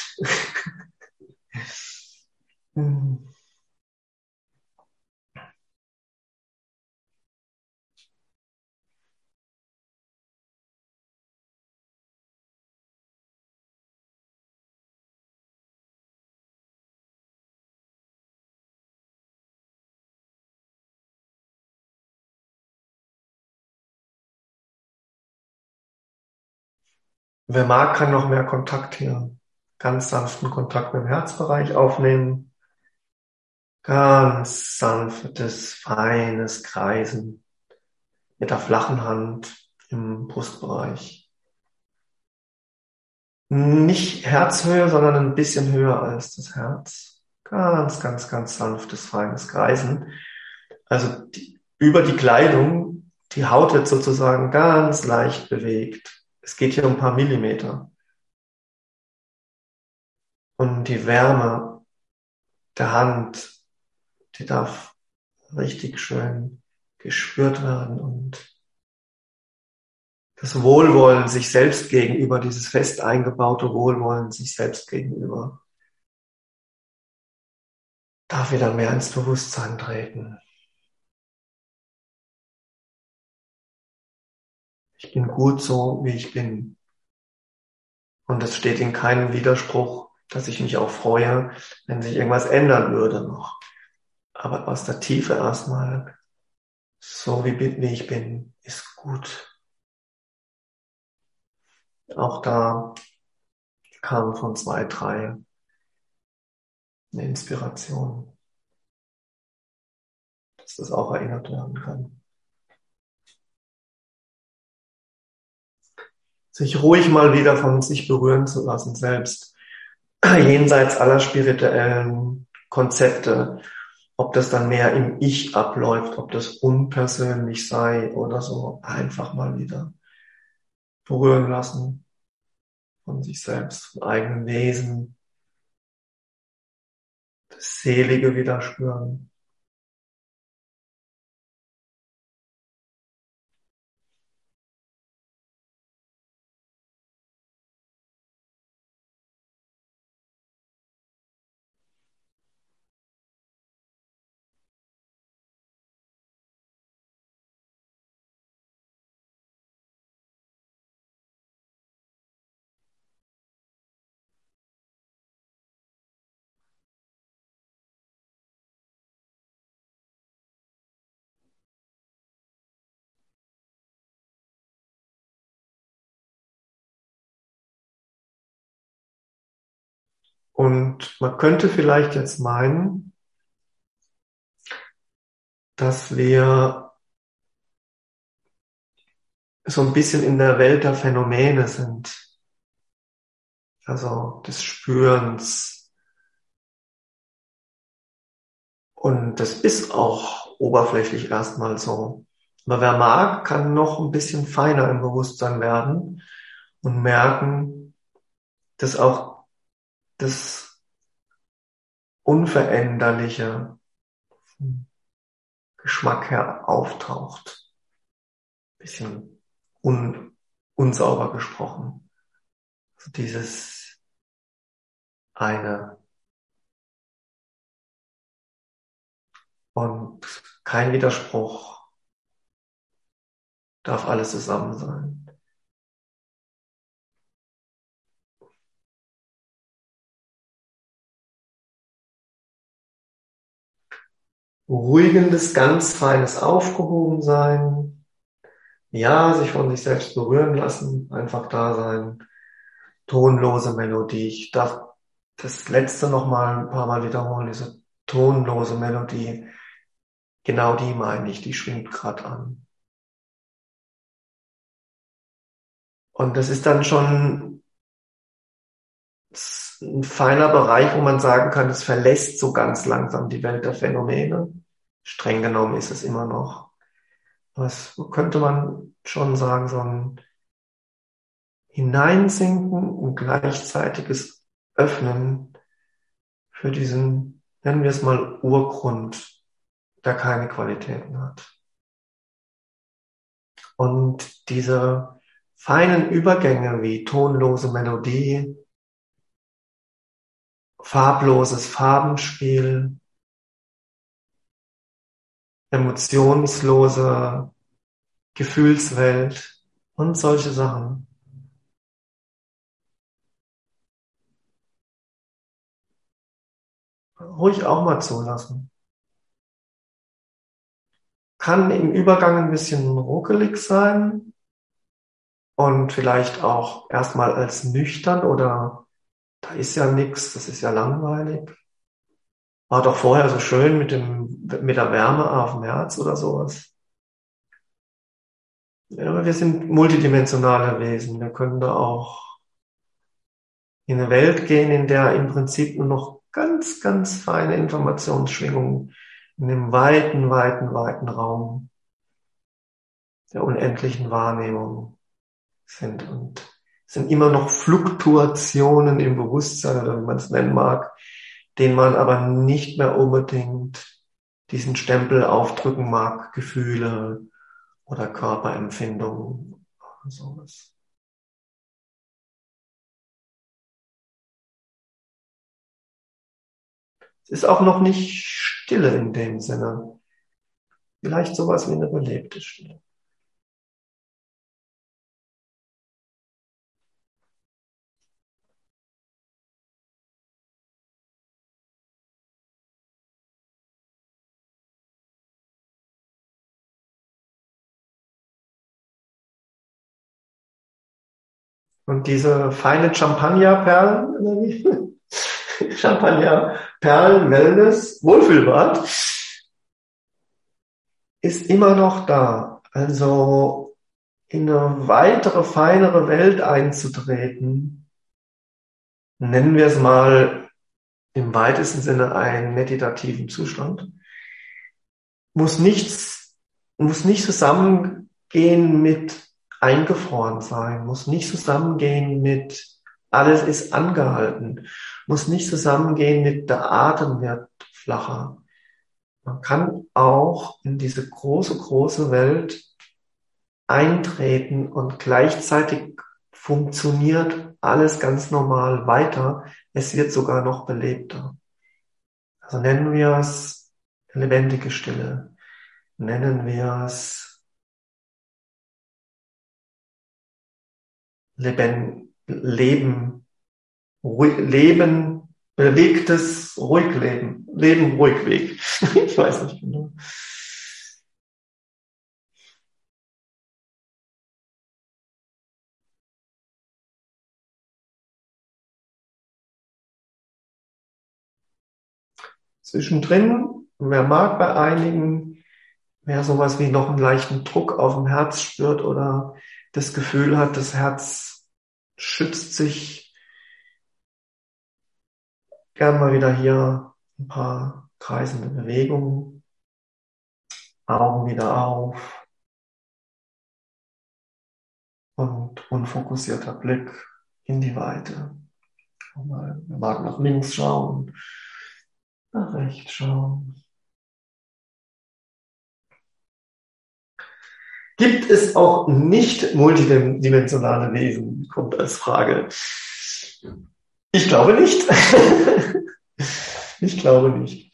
Wer mag, kann noch mehr Kontakt hier, ganz sanften Kontakt mit dem Herzbereich aufnehmen. Ganz sanftes, feines Kreisen mit der flachen Hand im Brustbereich. Nicht Herzhöhe, sondern ein bisschen höher als das Herz. Ganz, ganz, ganz sanftes, feines Kreisen. Also die, über die Kleidung, die Haut wird sozusagen ganz leicht bewegt. Es geht hier um ein paar Millimeter. Und die Wärme der Hand, die darf richtig schön gespürt werden und das Wohlwollen sich selbst gegenüber, dieses fest eingebaute Wohlwollen sich selbst gegenüber, darf wieder mehr ins Bewusstsein treten. Ich bin gut so, wie ich bin. Und es steht in keinem Widerspruch, dass ich mich auch freue, wenn sich irgendwas ändern würde noch. Aber aus der Tiefe erstmal, so wie, wie ich bin, ist gut. Auch da kam von zwei, drei eine Inspiration, dass das auch erinnert werden kann. Sich ruhig mal wieder von sich berühren zu lassen, selbst jenseits aller spirituellen Konzepte, ob das dann mehr im Ich abläuft, ob das unpersönlich sei oder so, einfach mal wieder berühren lassen von sich selbst, vom eigenen Wesen, das Selige wieder spüren. Und man könnte vielleicht jetzt meinen, dass wir so ein bisschen in der Welt der Phänomene sind, also des Spürens. Und das ist auch oberflächlich erstmal so. Aber wer mag, kann noch ein bisschen feiner im Bewusstsein werden und merken, dass auch das Unveränderliche Geschmack her auftaucht. Bisschen un, unsauber gesprochen. Also dieses eine. Und kein Widerspruch, darf alles zusammen sein. Beruhigendes, ganz feines Aufgehobensein. Ja, sich von sich selbst berühren lassen, einfach da sein. Tonlose Melodie. Ich darf das letzte noch mal ein paar Mal wiederholen, diese tonlose Melodie. Genau die meine ich, die schwingt gerade an. Und das ist dann schon ein feiner Bereich, wo man sagen kann, es verlässt so ganz langsam die Welt der Phänomene. Streng genommen ist es immer noch. Was könnte man schon sagen, so ein Hineinsinken und gleichzeitiges Öffnen für diesen, nennen wir es mal, Urgrund, der keine Qualitäten hat. Und diese feinen Übergänge wie tonlose Melodie, farbloses Farbenspiel, emotionslose Gefühlswelt und solche Sachen. Ruhig auch mal zulassen. Kann im Übergang ein bisschen ruckelig sein und vielleicht auch erstmal als nüchtern oder da ist ja nichts, das ist ja langweilig. War doch vorher so schön mit dem, mit der Wärme auf dem Herz oder sowas. Ja, aber wir sind multidimensionale Wesen. Wir können da auch in eine Welt gehen, in der im Prinzip nur noch ganz, ganz feine Informationsschwingungen in dem weiten, weiten, weiten Raum der unendlichen Wahrnehmung sind. Und es sind immer noch Fluktuationen im Bewusstsein, oder wie man es nennen mag, denen man aber nicht mehr unbedingt diesen Stempel aufdrücken mag, Gefühle oder Körperempfindungen und sowas. Es ist auch noch nicht Stille in dem Sinne. Vielleicht sowas wie eine belebte Stille. Und diese feine Champagnerperlen, oder wie? Champagnerperlen, Wellness, Wohlfühlbad, ist immer noch da. Also in eine weitere, feinere Welt einzutreten, nennen wir es mal im weitesten Sinne einen meditativen Zustand, muss nichts, muss nicht zusammengehen mit eingefroren sein, muss nicht zusammengehen mit alles ist angehalten, muss nicht zusammengehen mit der Atem wird flacher. Man kann auch in diese große, große Welt eintreten und gleichzeitig funktioniert alles ganz normal weiter. Es wird sogar noch belebter. Also nennen wir es lebendige Stille. Nennen wir es Leben, Leben, ruhig, Leben, bewegtes Ruhigleben. Leben, Ruhigweg. Ich weiß nicht genau. Zwischendrin, wer mag bei einigen, wer sowas wie noch einen leichten Druck auf dem Herz spürt oder das Gefühl hat, das Herz schützt sich, gern mal wieder hier ein paar kreisende Bewegungen, Augen wieder auf und unfokussierter Blick in die Weite. Mal, wir mag nach links schauen, nach rechts schauen. Gibt es auch nicht multidimensionale Wesen? Kommt als Frage. Ich glaube nicht. Ich glaube nicht.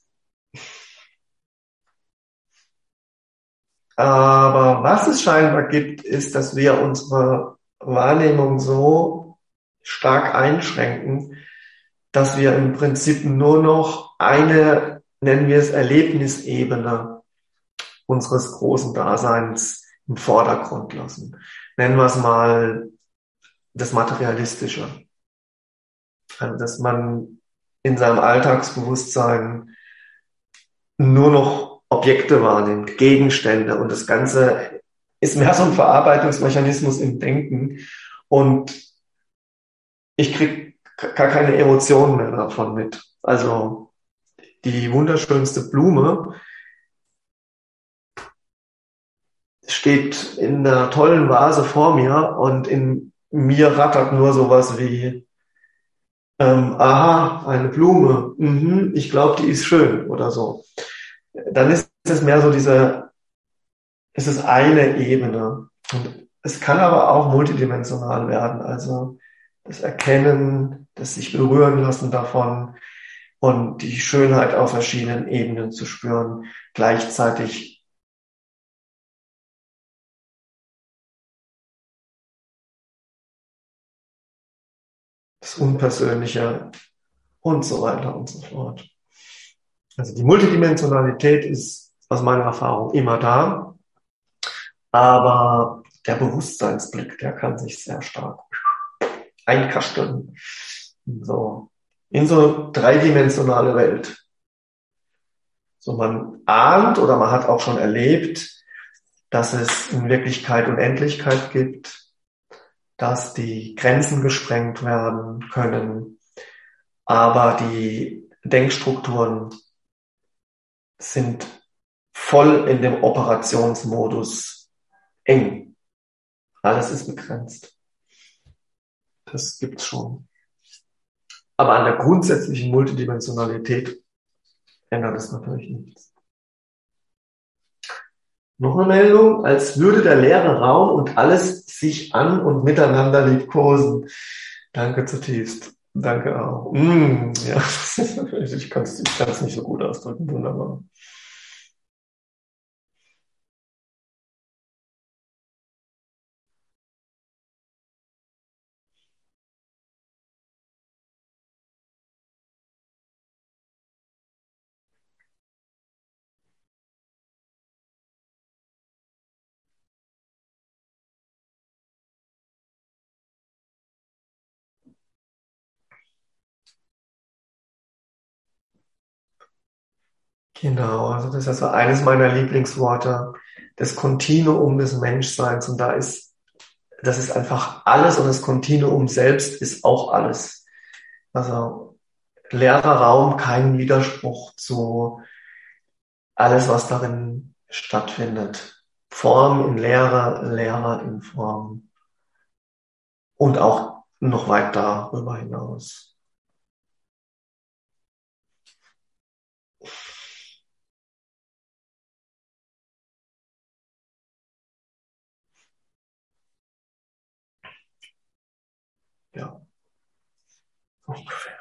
Aber was es scheinbar gibt, ist, dass wir unsere Wahrnehmung so stark einschränken, dass wir im Prinzip nur noch eine, nennen wir es, Erlebnisebene unseres großen Daseins im Vordergrund lassen. Nennen wir es mal das Materialistische. Also, dass man in seinem Alltagsbewusstsein nur noch Objekte wahrnimmt, Gegenstände, und das Ganze ist mehr so ein Verarbeitungsmechanismus im Denken, und ich kriege gar keine Emotionen mehr davon mit. Also die wunderschönste Blume steht in einer tollen Vase vor mir und in mir rattert nur sowas wie ähm, aha, eine Blume, mhm, ich glaube, die ist schön oder so. Dann ist es mehr so diese, es ist eine Ebene. Und es kann aber auch multidimensional werden, also das Erkennen, das sich berühren lassen davon und die Schönheit auf verschiedenen Ebenen zu spüren, gleichzeitig das Unpersönliche und so weiter und so fort. Also die Multidimensionalität ist aus meiner Erfahrung immer da, aber der Bewusstseinsblick, der kann sich sehr stark einkasteln. So, in so eine dreidimensionale Welt. So, man ahnt oder man hat auch schon erlebt, dass es in Wirklichkeit Unendlichkeit gibt, dass die Grenzen gesprengt werden können, aber die Denkstrukturen sind voll in dem Operationsmodus eng. Alles ist begrenzt. Das gibt's schon. Aber an der grundsätzlichen Multidimensionalität ändert es natürlich nichts. Noch eine Meldung: Als würde der leere Raum und alles sich an und miteinander liebkosen. Danke zutiefst. Danke auch. Mm, ja, ich kann es ich kann's nicht so gut ausdrücken. Wunderbar. Genau, also das ist also eines meiner Lieblingsworte, das Kontinuum des Menschseins. Und da ist, das ist einfach alles, und das Kontinuum selbst ist auch alles. Also leerer Raum, kein Widerspruch zu alles, was darin stattfindet. Form in Leere, Leere in Form. Und auch noch weit darüber hinaus. Ja, ungefähr.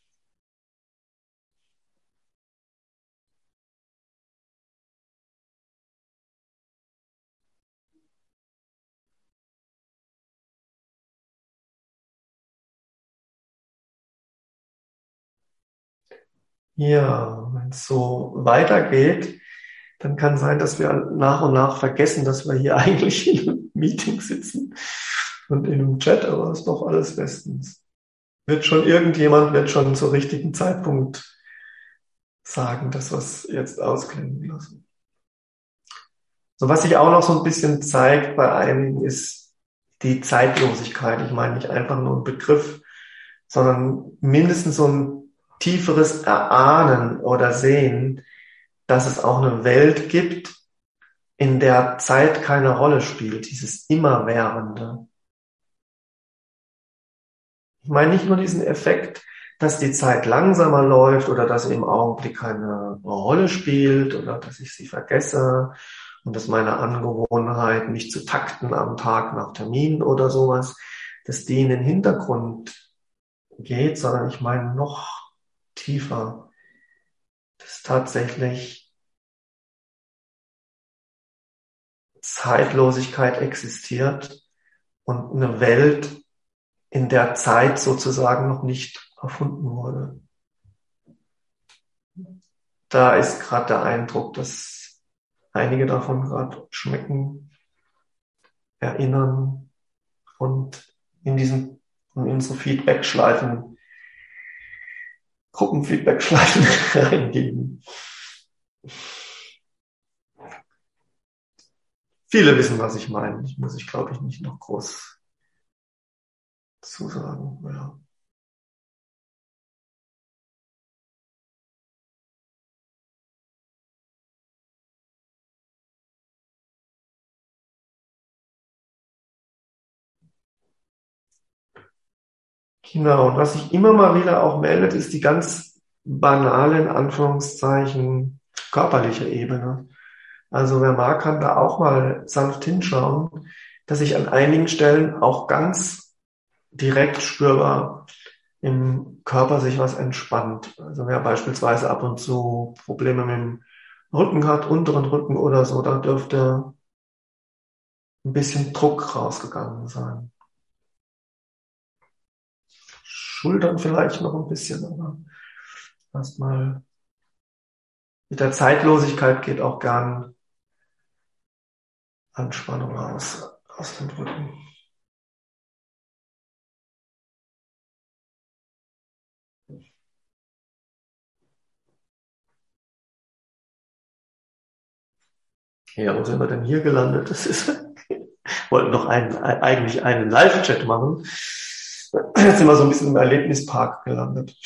Ja, wenn es so weitergeht, dann kann sein, dass wir nach und nach vergessen, dass wir hier eigentlich in einem Meeting sitzen und in einem Chat, aber ist doch alles bestens. Wird schon irgendjemand, wird schon zum richtigen Zeitpunkt sagen, dass wir es jetzt ausklingen lassen. So, was sich auch noch so ein bisschen zeigt bei einigen, ist die Zeitlosigkeit. Ich meine nicht einfach nur ein Begriff, sondern mindestens so ein tieferes Erahnen oder Sehen, dass es auch eine Welt gibt, in der Zeit keine Rolle spielt, dieses Immerwährende. Ich meine nicht nur diesen Effekt, dass die Zeit langsamer läuft oder dass sie im Augenblick keine Rolle spielt oder dass ich sie vergesse und dass meine Angewohnheit, mich zu takten am Tag nach Termin oder sowas, dass die in den Hintergrund geht, sondern ich meine noch tiefer, dass tatsächlich Zeitlosigkeit existiert und eine Welt, in der Zeit sozusagen noch nicht erfunden wurde. Da ist gerade der Eindruck, dass einige davon gerade schmecken, erinnern und in diesen, in unsere Feedback-Schleifen, Gruppenfeedback-Schleifen reingeben. Viele wissen, was ich meine. Ich muss ich, glaube ich, nicht noch groß zusagen. Ja. Genau, und was sich immer mal wieder auch meldet, ist die ganz banale, in Anführungszeichen, körperliche Ebene. Also wer mag, kann da auch mal sanft hinschauen, dass sich an einigen Stellen auch ganz direkt spürbar im Körper sich was entspannt. Also wer beispielsweise ab und zu Probleme mit dem Rücken hat, unteren Rücken oder so, da dürfte ein bisschen Druck rausgegangen sein. Schultern vielleicht noch ein bisschen, aber erstmal mit der Zeitlosigkeit geht auch gern Anspannung raus aus dem Rücken. Ja, wo sind wir denn hier gelandet? Das ist, wollten noch einen, eigentlich einen Live-Chat machen. Jetzt sind wir so ein bisschen im Erlebnispark gelandet.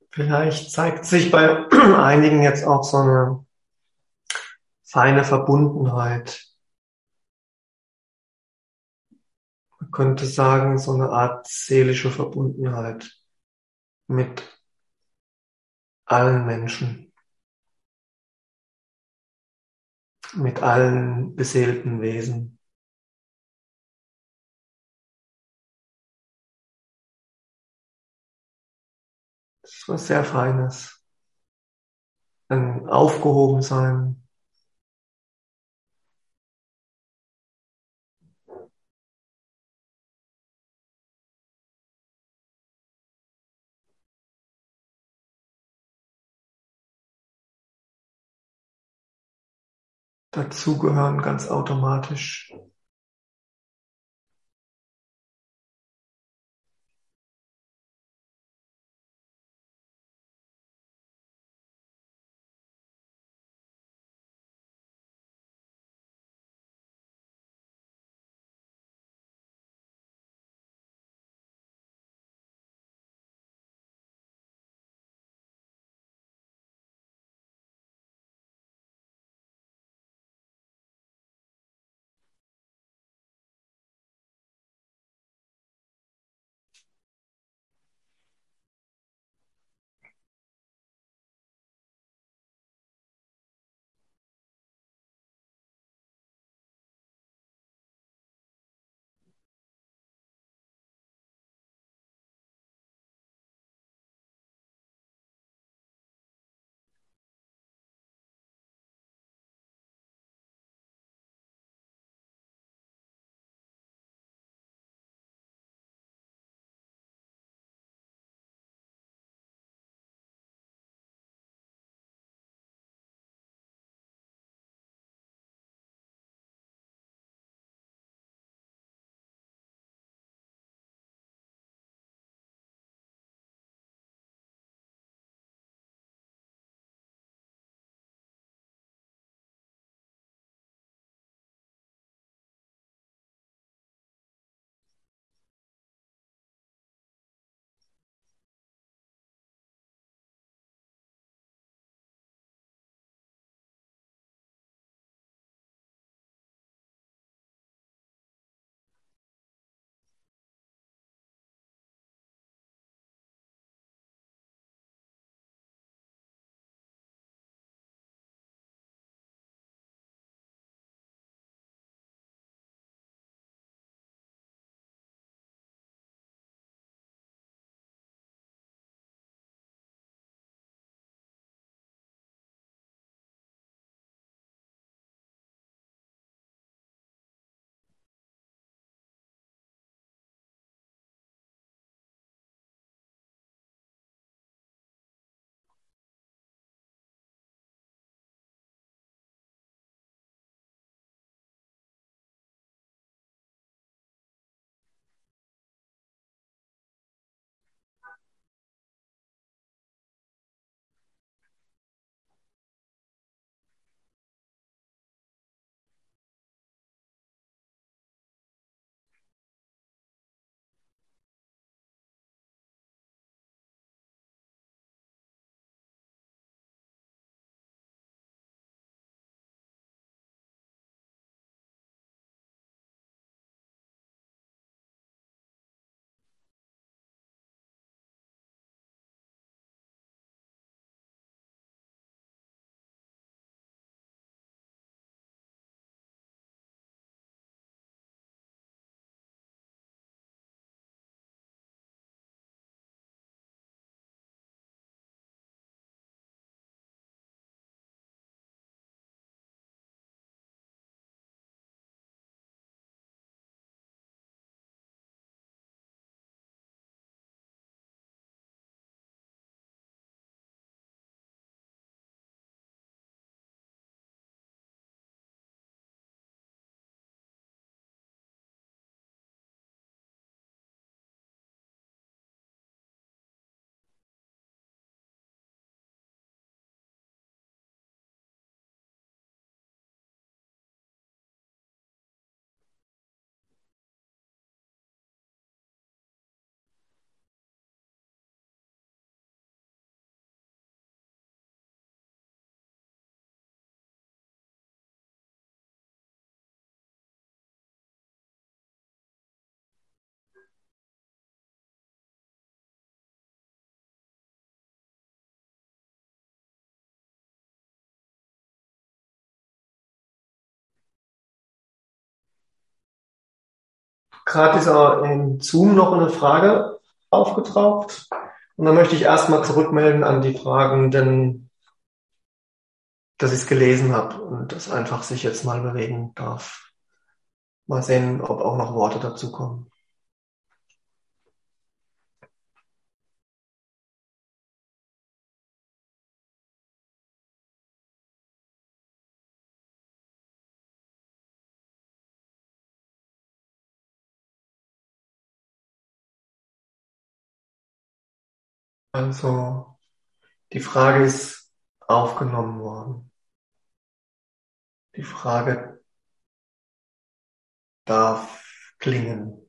Vielleicht zeigt sich bei einigen jetzt auch so eine feine Verbundenheit. Man könnte sagen, so eine Art seelische Verbundenheit mit allen Menschen, mit allen beseelten Wesen. Das ist was sehr Feines. Ein Aufgehobensein. Dazugehören ganz automatisch. Gerade ist auch in Zoom noch eine Frage aufgetaucht. Und dann möchte ich erstmal zurückmelden an die Fragenden, dass ich es gelesen habe und das einfach sich jetzt mal bewegen darf. Mal sehen, ob auch noch Worte dazu kommen. Also, die Frage ist aufgenommen worden. Die Frage darf klingen.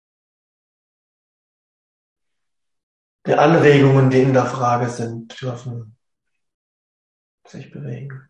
Die Anregungen, die in der Frage sind, dürfen sich bewegen.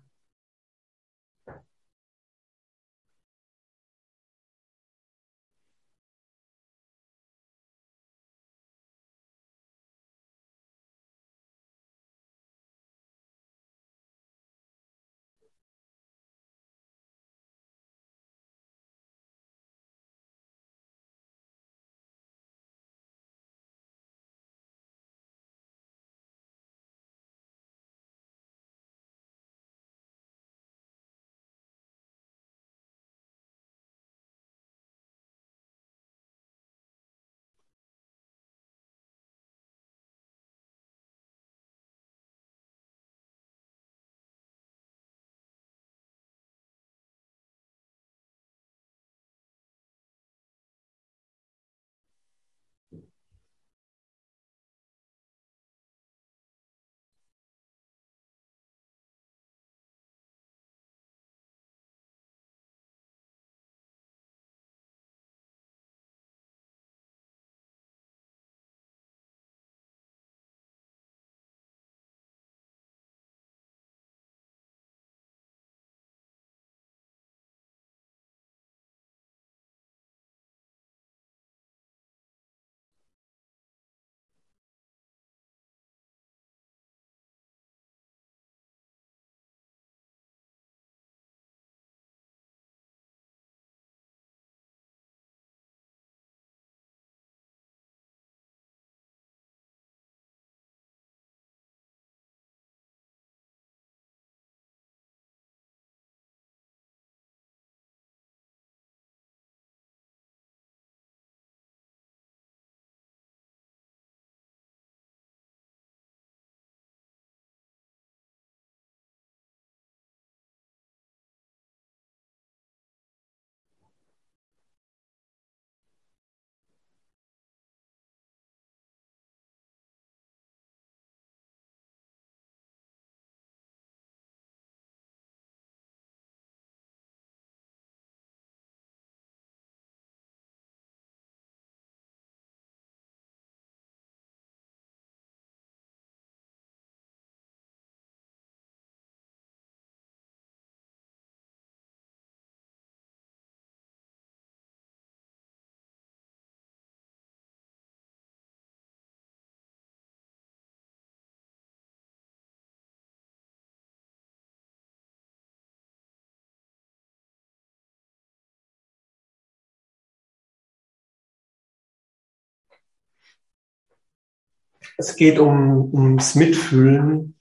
Es geht um, ums Mitfühlen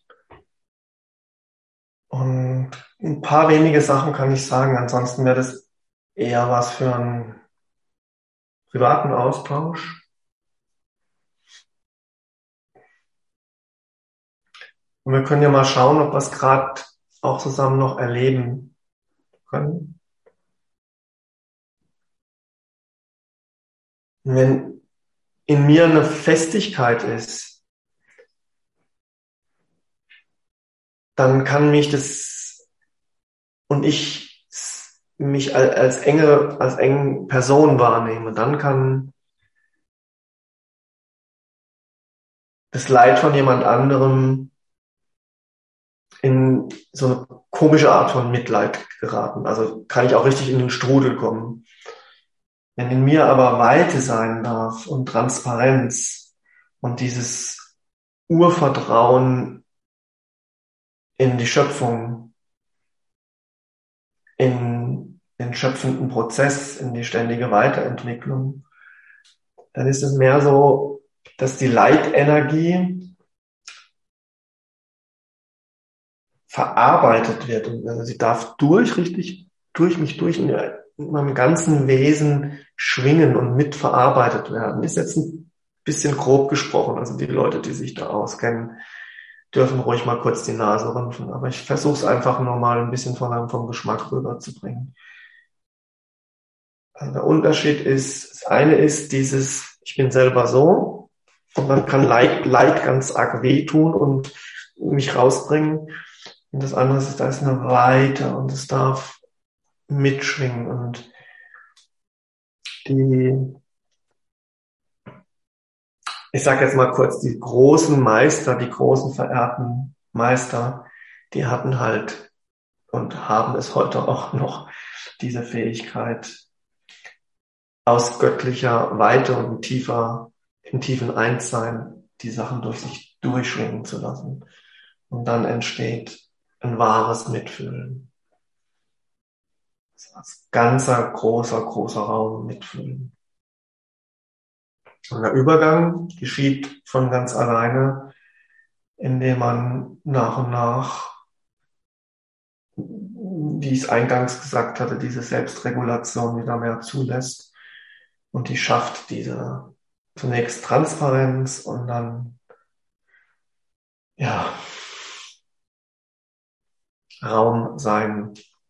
und ein paar wenige Sachen kann ich sagen. Ansonsten wäre das eher was für einen privaten Austausch. Und wir können ja mal schauen, ob wir es gerade auch zusammen noch erleben können. Wenn in mir eine Festigkeit ist, dann kann mich das und ich mich als, als enge, als enge Person wahrnehme, dann kann das Leid von jemand anderem in so eine komische Art von Mitleid geraten. Also kann ich auch richtig in den Strudel kommen. Wenn in mir aber Weite sein darf und Transparenz und dieses Urvertrauen in die Schöpfung, in den schöpfenden Prozess, in die ständige Weiterentwicklung, dann ist es mehr so, dass die Leitenergie verarbeitet wird. Und also sie darf durch, richtig durch mich, durch in meinem ganzen Wesen schwingen und mitverarbeitet werden. Ist jetzt ein bisschen grob gesprochen. Also die Leute, die sich da auskennen, dürfen ruhig mal kurz die Nase rümpfen. Aber ich versuche es einfach nur mal ein bisschen von, vom Geschmack rüberzubringen. Also der Unterschied ist, das eine ist dieses, ich bin selber so, und dann kann Leid, Leid ganz arg wehtun und mich rausbringen. Und das andere ist, da ist eine Weite und es darf mitschwingen. Und die, ich sage jetzt mal kurz, die großen Meister, die großen verehrten Meister, die hatten halt und haben es heute auch noch, diese Fähigkeit, aus göttlicher Weite und tiefer, im tiefen Einssein die Sachen durch sich durchschwingen zu lassen. Und dann entsteht ein wahres Mitfühlen. Als ganzer, großer, großer Raum mitfühlen. Und der Übergang geschieht von ganz alleine, indem man nach und nach, wie ich es eingangs gesagt hatte, diese Selbstregulation wieder mehr zulässt und die schafft diese zunächst Transparenz und dann ja Raum sein.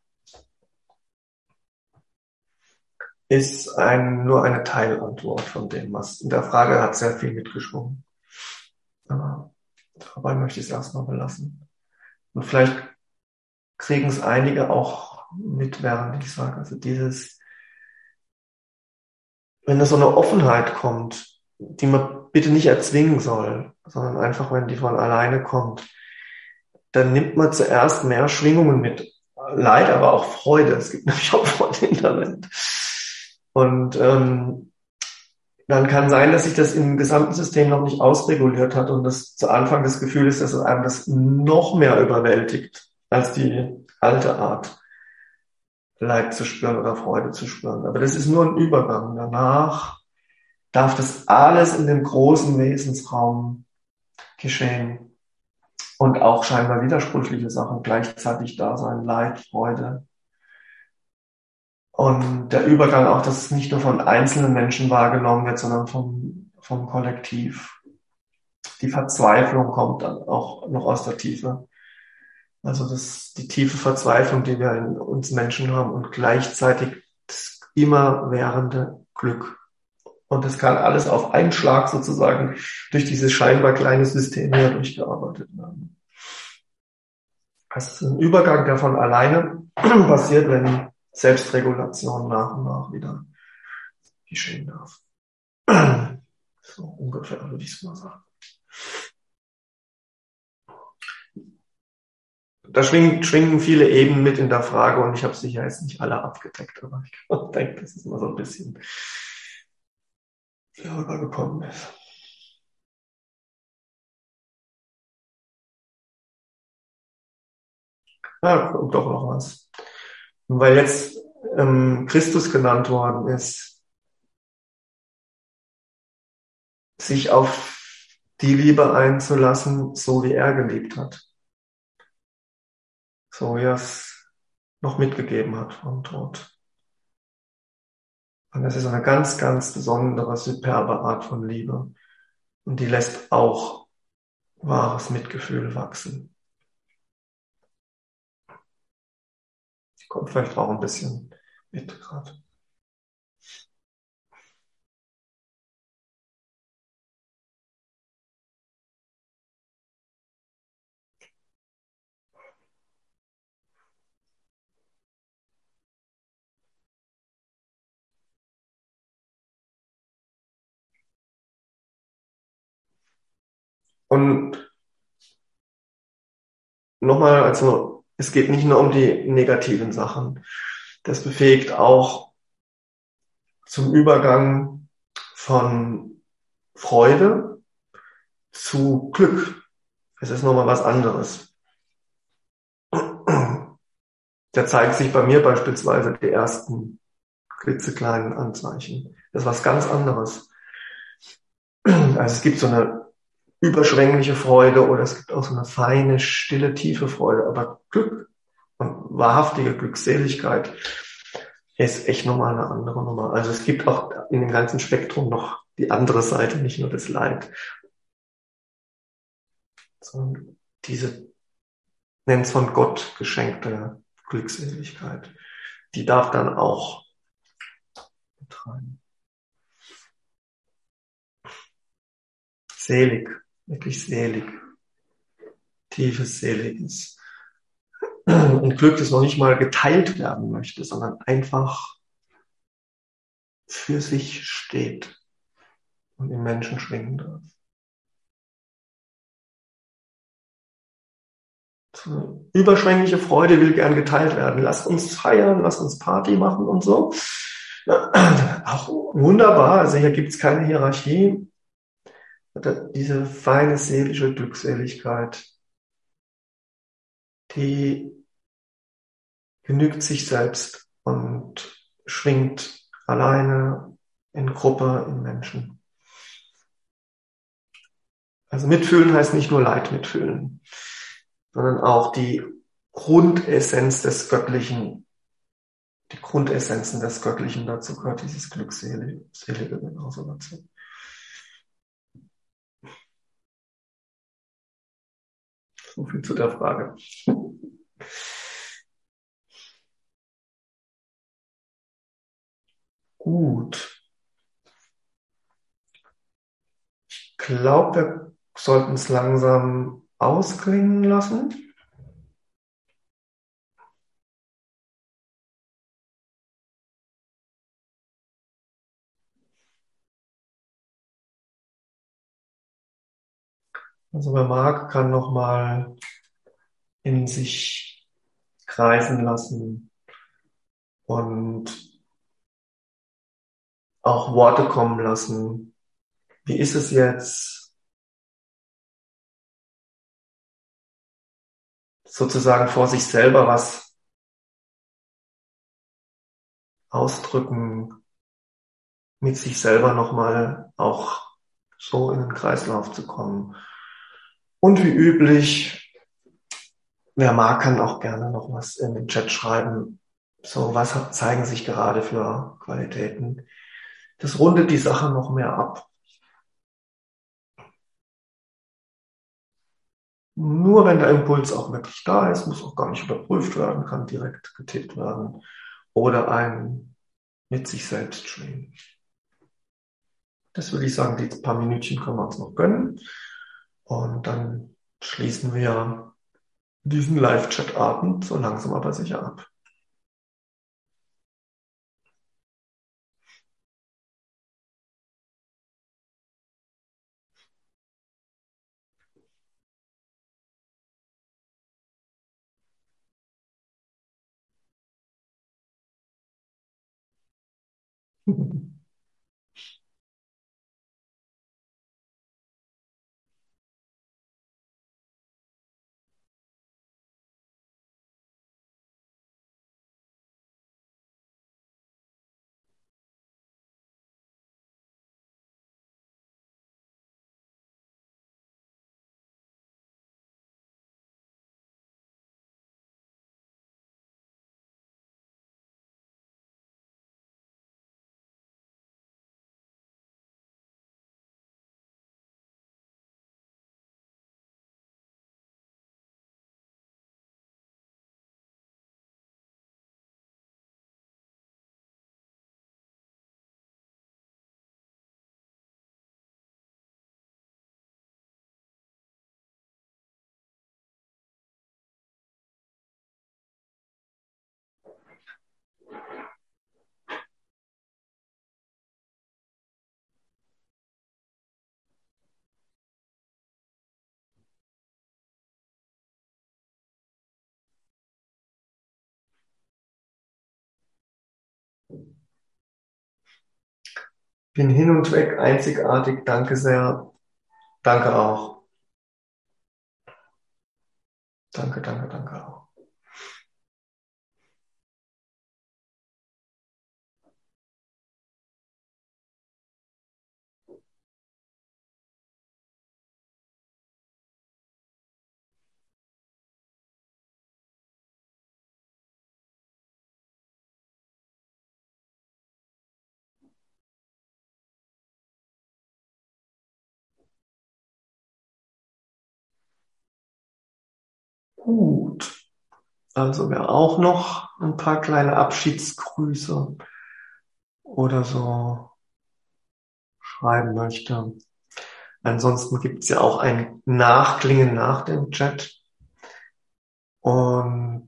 Ist ein, nur eine Teilantwort von dem, was in der Frage hat sehr viel mitgeschwungen. Aber dabei möchte ich es erstmal belassen. Und vielleicht kriegen es einige auch mit, während ich sage, also dieses, wenn da so eine Offenheit kommt, die man bitte nicht erzwingen soll, sondern einfach, wenn die von alleine kommt, dann nimmt man zuerst mehr Schwingungen mit. Leid, aber auch Freude. Es gibt nämlich auch Freude in der Welt. Und ähm, dann kann sein, dass sich das im gesamten System noch nicht ausreguliert hat und das zu Anfang das Gefühl ist, dass es einem das noch mehr überwältigt als die alte Art, Leid zu spüren oder Freude zu spüren. Aber das ist nur ein Übergang. Danach darf das alles in dem großen Wesensraum geschehen und auch scheinbar widersprüchliche Sachen gleichzeitig da sein, Leid, Freude. Und der Übergang auch, dass es nicht nur von einzelnen Menschen wahrgenommen wird, sondern vom, vom Kollektiv. Die Verzweiflung kommt dann auch noch aus der Tiefe. Also das, die tiefe Verzweiflung, die wir in uns Menschen haben und gleichzeitig das immerwährende Glück. Und das kann alles auf einen Schlag sozusagen durch dieses scheinbar kleine System hier durchgearbeitet werden. Das ist ein Übergang, der von alleine passiert, wenn Selbstregulation nach und nach wieder geschehen darf. So ungefähr würde ich es mal sagen. Da schwingen, schwingen viele Ebenen mit in der Frage und ich habe sicher jetzt nicht alle abgedeckt, aber ich denke, dass es mal so ein bisschen rübergekommen ist. Ja, kommt doch noch was. Und weil jetzt ähm, Christus genannt worden ist, sich auf die Liebe einzulassen, so wie er geliebt hat. So wie er es noch mitgegeben hat vom Tod. Und das ist eine ganz, ganz besondere, superbe Art von Liebe. Und die lässt auch wahres Mitgefühl wachsen. Kommt vielleicht auch ein bisschen mit gerade. Und nochmal, also es geht nicht nur um die negativen Sachen. Das befähigt auch zum Übergang von Freude zu Glück. Es ist nochmal was anderes. da zeigen sich bei mir beispielsweise die ersten klitzekleinen Anzeichen. Das ist was ganz anderes. Also es gibt so eine überschwängliche Freude oder es gibt auch so eine feine, stille, tiefe Freude. Aber Glück und wahrhaftige Glückseligkeit ist echt nochmal eine andere Nummer. Also es gibt auch in dem ganzen Spektrum noch die andere Seite, nicht nur das Leid. Sondern diese, nennt's von Gott geschenkte Glückseligkeit, die darf dann auch betreiben. Selig, wirklich selig, tiefes, seliges. Und Glück, das noch nicht mal geteilt werden möchte, sondern einfach für sich steht und im Menschen schwingen darf. So, überschwängliche Freude will gern geteilt werden. Lasst uns feiern, lasst uns Party machen und so. Auch wunderbar, also hier gibt es keine Hierarchie. Diese feine seelische Glückseligkeit, die genügt sich selbst und schwingt alleine, in Gruppe, in Menschen. Also mitfühlen heißt nicht nur Leid mitfühlen, sondern auch die Grundessenz des Göttlichen, die Grundessenzen des Göttlichen, dazu gehört dieses Glückselige, Selige genauso dazu. So viel zu der Frage. Gut. Ich glaube, wir sollten es langsam ausklingen lassen. Also wer mag, kann nochmal in sich kreisen lassen und auch Worte kommen lassen. Wie ist es jetzt, sozusagen vor sich selber was ausdrücken, mit sich selber nochmal auch so in den Kreislauf zu kommen. Und wie üblich, wer mag, kann auch gerne noch was in den Chat schreiben. So, was zeigen sich gerade für Qualitäten? Das rundet die Sache noch mehr ab. Nur wenn der Impuls auch wirklich da ist, muss auch gar nicht überprüft werden, kann direkt getippt werden oder ein mit sich selbst schwingen. Das würde ich sagen, die paar Minütchen können wir uns noch gönnen und dann schließen wir diesen Live-Chat-Abend so langsam aber sicher ab. Bin hin und weg, einzigartig. Danke sehr. Danke auch. Danke, danke, danke auch. Gut. Also wer auch noch ein paar kleine Abschiedsgrüße oder so schreiben möchte. Ansonsten gibt es ja auch ein Nachklingen nach dem Chat und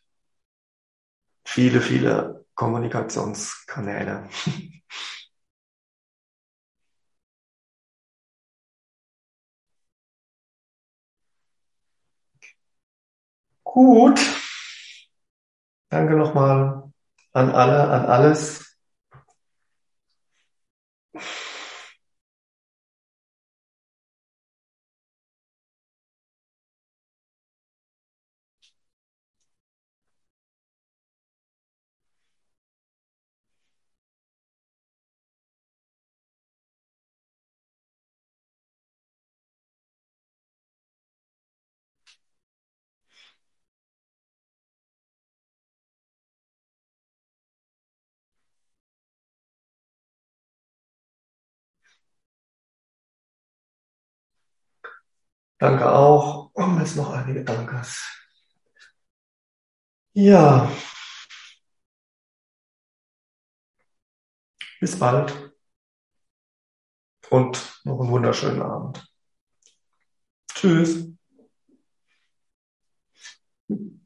viele, viele Kommunikationskanäle. Gut. Danke nochmal an alle, an alles. Danke auch. Und jetzt noch einige Dankes. Ja, bis bald und noch einen wunderschönen Abend. Tschüss.